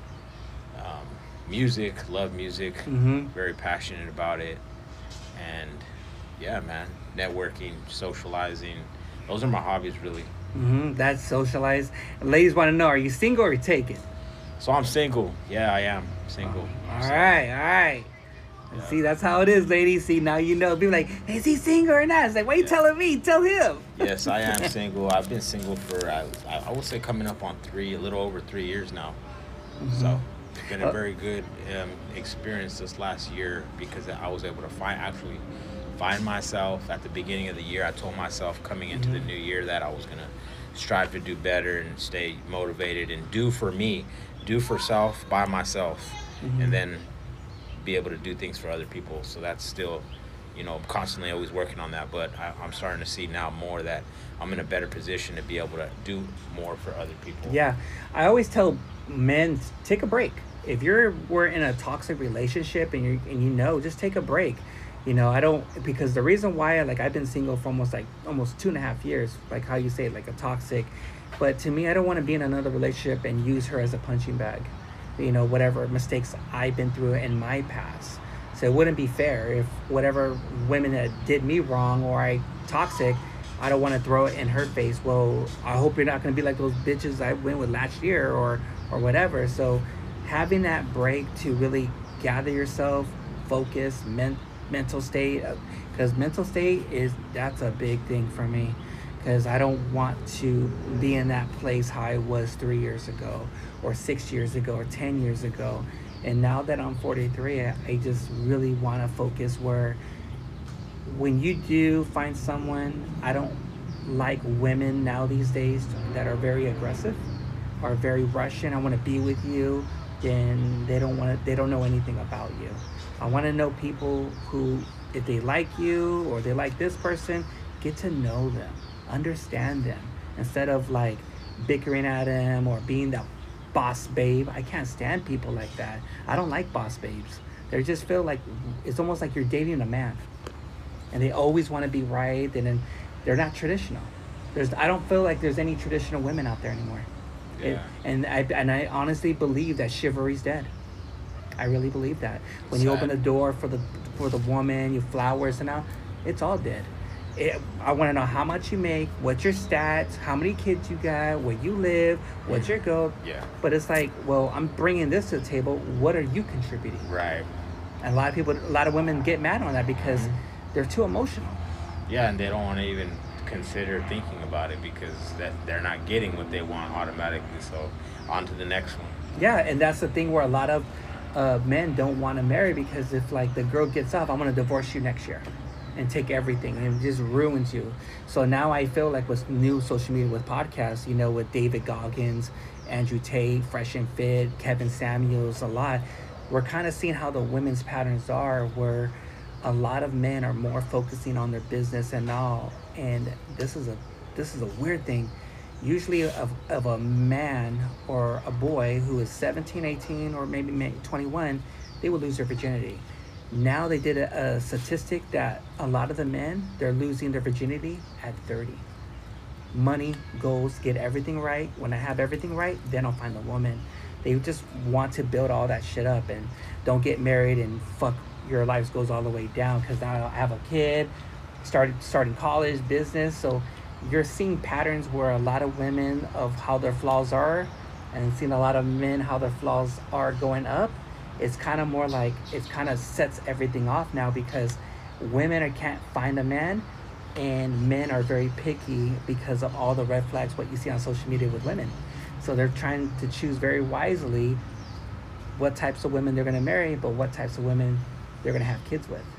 um, music, love music, mm-hmm. very passionate about it. And yeah, man, networking, socializing, those are my hobbies really. Mm-hmm. That's socialize. Ladies want to know, are you single or you taken? So I'm single. Yeah, I am single. Oh, all right, all right. Yeah. See, that's how it is, ladies. See, now you know. Be like, hey, is he single or not? It's like, why you yeah. telling me? Tell him. Yes, I am single. I've been single for, I, I would say, coming up on three, a little over three years now. Mm-hmm. So it's been a very good um, experience this last year because I was able to find, actually find myself at the beginning of the year. I told myself coming into mm-hmm. the new year that I was going to strive to do better and stay motivated and do for me. Do for self by myself, mm-hmm. and then be able to do things for other people. So that's still, you know, constantly always working on that. But I, I'm starting to see now more that I'm in a better position to be able to do more for other people. Yeah, I always tell men, take a break. If you're we're in a toxic relationship and you and you know, just take a break. You know, I don't, because the reason why, like, I've been single for almost like almost two and a half years, like how you say it, like a toxic. But to me, I don't want to be in another relationship and use her as a punching bag, you know, whatever mistakes I've been through in my past. So it wouldn't be fair if whatever women that did me wrong or I toxic, I don't want to throw it in her face. Well, I hope you're not going to be like those bitches I went with last year or, or whatever. So having that break to really gather yourself, focus, men, mental state, because mental state is, that's a big thing for me. Because I don't want to be in that place how I was three years ago or six years ago or ten years ago. And now that I'm forty-three, I, I just really want to focus where when you do find someone, I don't like women now these days that are very aggressive or very Russian. I want to be with you. Then they don't want to, they don't know anything about you. I want to know people who, if they like you or they like this person, get to know them. Understand them instead of like bickering at them or being that boss babe. I can't stand people like that. I don't like boss babes. They just feel like it's almost like you're dating a man, and they always want to be right, and then they're not traditional. There's I don't feel like there's any traditional women out there anymore. Yeah. It, and I and I honestly believe that chivalry's dead. I really believe that. When Sad. You open the door for the for the woman, you flowers and all, it's all dead. It, I want to know how much you make, what's your stats, how many kids you got, where you live, what's your goal. Yeah. But it's like, well, I'm bringing this to the table. What are you contributing? Right. And a lot of people, a lot of women get mad on that because mm-hmm. they're too emotional. Yeah, and they don't want to even consider thinking about it because that they're not getting what they want automatically. So on to the next one. Yeah, and that's the thing where a lot of uh, men don't want to marry because if like the girl gets off, I'm going to divorce you next year and take everything, and it just ruins you. So now I feel like with new social media, with podcasts, you know, with David Goggins, Andrew Tate, Fresh and Fit, Kevin Samuels, a lot, we're kind of seeing how the women's patterns are, where a lot of men are more focusing on their business and all. And this is a this is a weird thing. Usually of, of a man or a boy who is seventeen, eighteen, or maybe twenty-one, they would lose their virginity. Now they did a, a statistic that a lot of the men, they're losing their virginity at thirty. Money, goals, get everything right. When I have everything right, then I'll find the woman. They just want to build all that shit up and don't get married and fuck your life goes all the way down because now I have a kid, started starting college, business. So you're seeing patterns where a lot of women of how their flaws are and seeing a lot of men how their flaws are going up. It's kind of more like it kind of sets everything off now because women are, can't find a man and men are very picky because of all the red flags, what you see on social media with women. So they're trying to choose very wisely what types of women they're going to marry, but what types of women they're going to have kids with.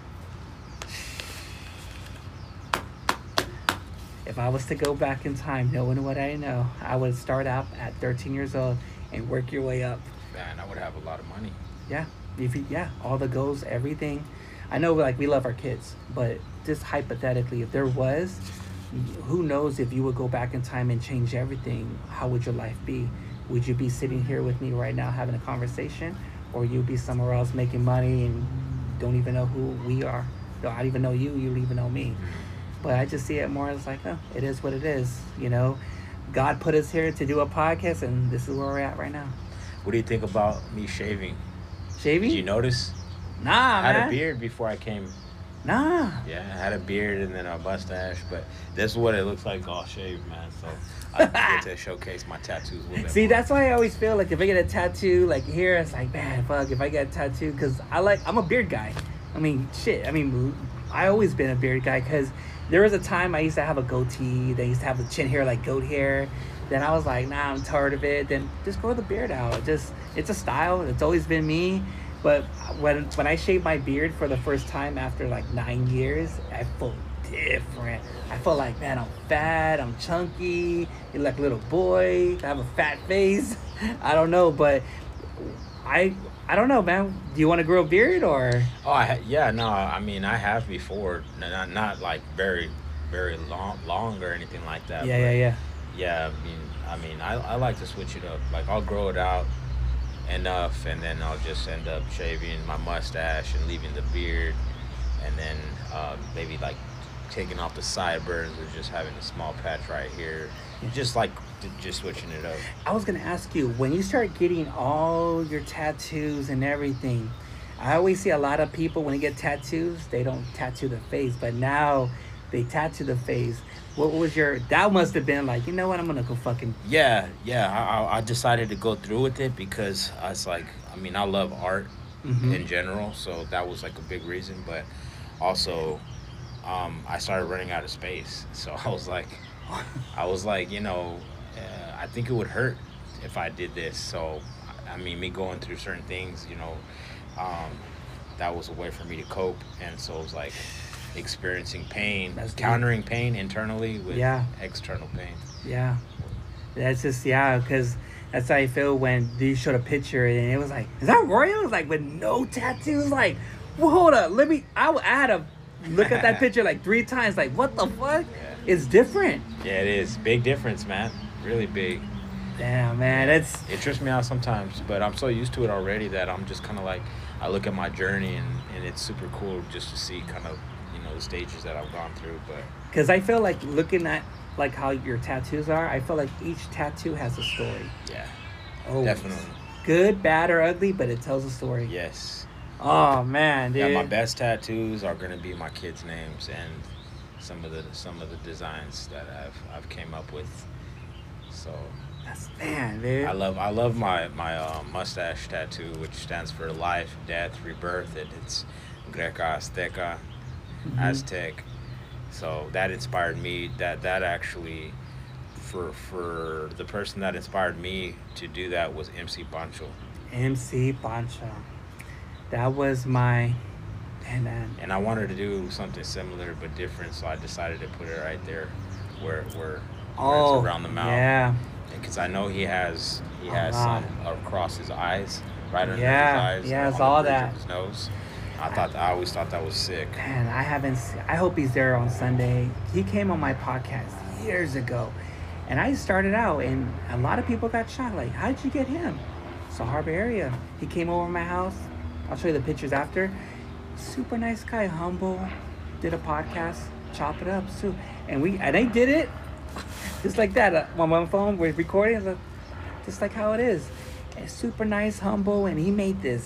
If I was to go back in time, knowing what I know, I would start out at thirteen years old and work your way up. Man, I would have a lot of money. Yeah, if you, yeah, all the goals, everything. I know, like, we love our kids, but just hypothetically, if there was, who knows if you would go back in time and change everything, how would your life be? Would you be sitting here with me right now having a conversation, or you'd be somewhere else making money and don't even know who we are? I don't even know you, you don't even know me. But I just see it more as like, oh, it is what it is, you know? God put us here to do a podcast, and this is where we're at right now. What do you think about me shaving? Shaving? Did you notice? Nah, I had man. a beard before I came. Nah. Yeah, I had a beard and then a mustache, but this is what it looks like all shaved, man. So I get to showcase my tattoos a little bit See, more. that's why I always feel like if I get a tattoo, like here, it's like, man, fuck, if I get a tattoo, because I like, I'm a beard guy. I mean, shit, I mean, I always been a beard guy, because there was a time I used to have a goatee, they used to have the chin hair like goat hair. Then I was like, nah, I'm tired of it. Then just grow the beard out. It just, it's a style. It's always been me. But when when I shaved my beard for the first time after like nine years, I felt different. I felt like, man, I'm fat, I'm chunky, you like a little boy, I have a fat face. I don't know, but I I don't know, man. Do you want to grow a beard or? Oh, I, yeah, no, I mean, I have before. Not, not like very, very long, long or anything like that. Yeah, but yeah, yeah. Yeah, I mean, I mean, I, I like to switch it up. Like, I'll grow it out enough, and then I'll just end up shaving my mustache and leaving the beard, and then uh, maybe like taking off the sideburns or just having a small patch right here. Yeah. Just like just switching it up. I was gonna ask you, when you start getting all your tattoos and everything, I always see a lot of people when they get tattoos, they don't tattoo the face, but now they tattoo the face. What was your, that must have been like, you know what, I'm gonna go fucking. Yeah, yeah, I, I decided to go through with it because I was like, I mean, I love art mm-hmm. in general, so that was like a big reason, but also um, I started running out of space, so I was like, I was like, you know, uh, I think it would hurt if I did this, so, I mean, me going through certain things, you know, um, that was a way for me to cope, and so it was like, experiencing pain, that's countering deep. Pain internally with yeah. external pain. Yeah, that's just, yeah, because that's how I feel when you showed a picture and it was like, is that Roy? It was like, with no tattoos, like, well, hold up, let me, I, I had to look at that picture like three times, like, what the fuck? Yeah. It's different. Yeah, it is. Big difference, man. Really big. Damn, man, it's... It trips me out sometimes, but I'm so used to it already that I'm just kind of like, I look at my journey and, and it's super cool just to see kind of, the stages that I've gone through, but because I feel like looking at like how your tattoos are, I feel like each tattoo has a story. Yeah, oh, definitely. Good, bad, or ugly, but it tells a story. Yes. Oh man, dude. Yeah, my best tattoos are gonna be my kids' names, and some of the some of the designs that I've I've came up with. So That's man, dude. I love I love my my uh, mustache tattoo, which stands for life, death, rebirth. It, it's Greca Azteca, Mhm. Aztec. So that inspired me. That that actually, for for the person that inspired me to do that was M C Pancho. M C Pancho. That was my, hey man. And I wanted to do something similar but different, so I decided to put it right there, where where, where Oh, it's around the mouth. yeah, Because I know he has he A has lot. some across his eyes, right under Yeah, his eyes. yeah, I on saw the bridge that. of his nose. I thought I always thought that was sick. man. I haven't. se- I hope he's there on Sunday. He came on my podcast years ago, and I started out, and a lot of people got shocked. Like, how did you get him? It's a Harbor area. He came over my house. I'll show you the pictures after. Super nice guy, humble. Did a podcast, chop it up. So, and we and they did it just like that. Uh, on my phone, we're recording, uh, just like how it is. And super nice, humble, and he made this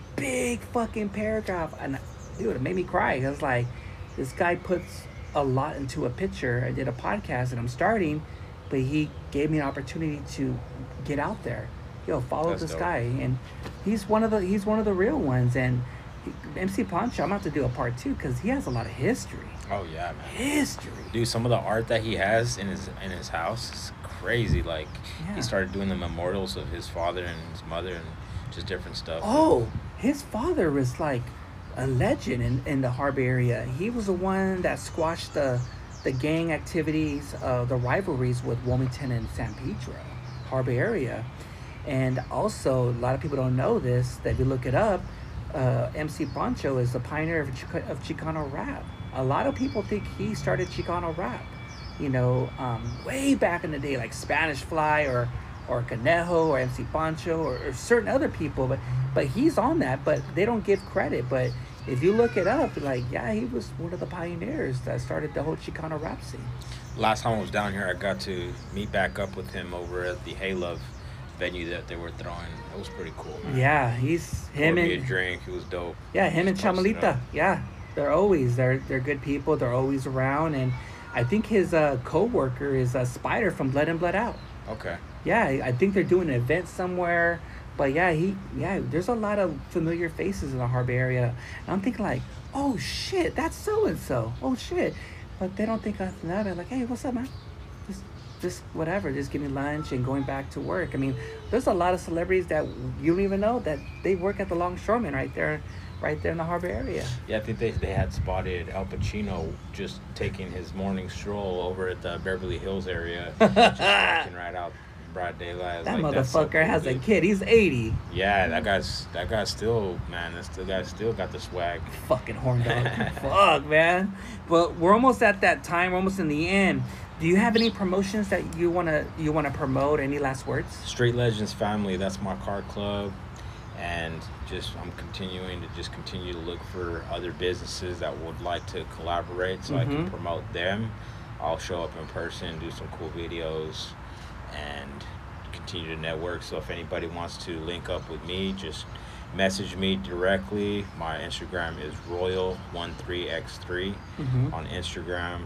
big fucking paragraph, and dude, it made me cry. I was like, this guy puts a lot into a picture. I did a podcast, and I'm starting, but he gave me an opportunity to get out there. Yo, follow That's this dope. guy, and he's one of the he's one of the real ones. And he, M C Pancho, I'm about to do a part two because he has a lot of history. Oh yeah, man. History. Dude, some of the art that he has in his in his house is crazy. Like Yeah. he started doing the memorials of his father and his mother and just different stuff. Oh, his father was like a legend in, in the Harbor area. He was the one that squashed the the gang activities, uh, the rivalries with Wilmington and San Pedro, Harbor area. And also, a lot of people don't know this, that if you look it up, uh, M C Pancho is the pioneer of, Chica- of Chicano rap. A lot of people think he started Chicano rap, you know, um, way back in the day, like Spanish Fly or or Conejo or M C Pancho or, or certain other people, but but he's on that, but they don't give credit. But if you look it up, like, yeah, he was one of the pioneers that started the whole Chicano rap scene. Last time I was down here, I got to meet back up with him over at the Hey Love venue that they were throwing. It was pretty cool, man. Yeah, he's him Poured me a and drink. It was dope. yeah, him and Just posted Chamalita. up. Yeah, they're always they're they're good people. They're always around, and I think his uh, co-worker is a Spider from Blood In Blood Out. Okay. Yeah, I think they're doing an event somewhere. But yeah, he yeah, there's a lot of familiar faces in the Harbor area. And I'm thinking like, oh shit, that's so and so. Oh shit. But they don't think nothing of it. Like, hey, what's up, man? Just just whatever, just getting lunch and going back to work. I mean, there's a lot of celebrities that you don't even know that they work at the Longshoreman right there right there in the Harbor area. Yeah, I think they, they had spotted Al Pacino just taking his morning stroll over at the Beverly Hills area, just walking right out in broad daylight. That Like, that's so motherfucker cool, has a dude. kid. He's eighty. Yeah, that guy's that guy's still man. That still guy still got the swag. Fucking horn dog. Fuck, man. But we're almost at that time. We're almost in the end. Do you have any promotions that you wanna you wanna promote? Any last words? Street Legends Family, that's my car club, and just I'm continuing to just continue to look for other businesses that would like to collaborate so I can Mhm. promote them. I'll show up in person, do some cool videos, and continue to network. So if anybody wants to link up with me, just message me directly. My Instagram is royal one three x three Mm-hmm. on Instagram.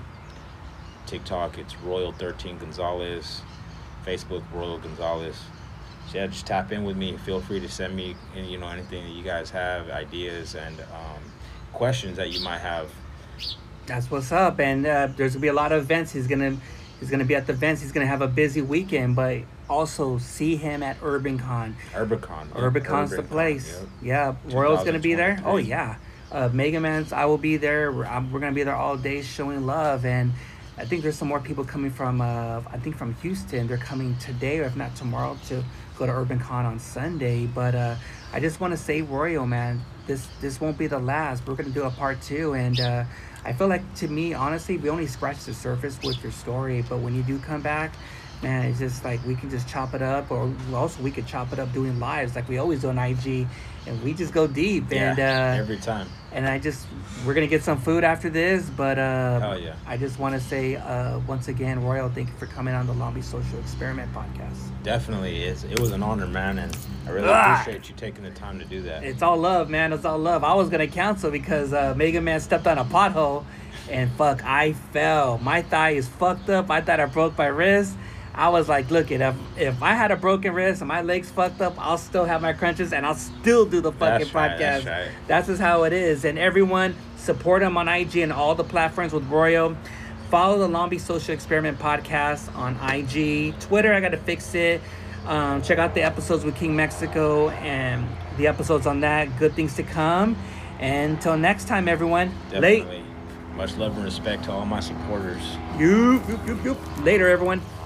TikTok, it's Royal thirteen Gonzalez. Facebook, Royal Gonzalez. So yeah, just tap in with me. Feel free to send me, any- you know, anything that you guys have, ideas and um, questions that you might have. That's what's up. And uh, there's gonna be a lot of events. He's gonna he's gonna be at the events. He's gonna have a busy weekend, but also see him at UrbanCon. Urbicon. yep, UrbanCon's the UrbanCon, place. yep. Yeah, Royal's gonna be there. Oh twenty twenty-three. yeah, uh, Mega Man's. I will be there. We're, I'm, we're gonna be there all day showing love, and I think there's some more people coming from. Uh, I think from Houston. They're coming today, or if not tomorrow, to go to UrbanCon on Sunday. But uh, I just want to say, Royal, man, this this won't be the last. We're gonna do a part two, and uh, I feel like, to me, honestly, we only scratched the surface with your story. But when you do come back, man, it's just like we can just chop it up, or also we could chop it up doing lives like we always do on I G, and we just go deep. Yeah, And uh, every time. and I just we're gonna get some food after this, but uh, Hell yeah. I just want to say uh, once again, Royal, thank you for coming on the Long Beach Social Experiment podcast. Definitely. It's, it was an honor, man, and I really Ah! appreciate you taking the time to do that. It's all love, man. It's all love. I was gonna cancel because uh, Mega Man stepped on a pothole, and fuck, I fell. My thigh is fucked up. I thought I broke my wrist. I was like, look, it if, if I had a broken wrist and my legs fucked up, I'll still have my crunches and I'll still do the fucking That's podcast. right, that's right. That's just how it is. And everyone, support him on I G and all the platforms with Royo. Follow the Long Beach Social Experiment podcast on I G. Twitter, I got to fix it. Um, check out the episodes with King Mexico and the episodes on that. Good things to come. And until next time, everyone. Definitely. Late. Much love and respect to all my supporters. You, you, you, you. Later, everyone.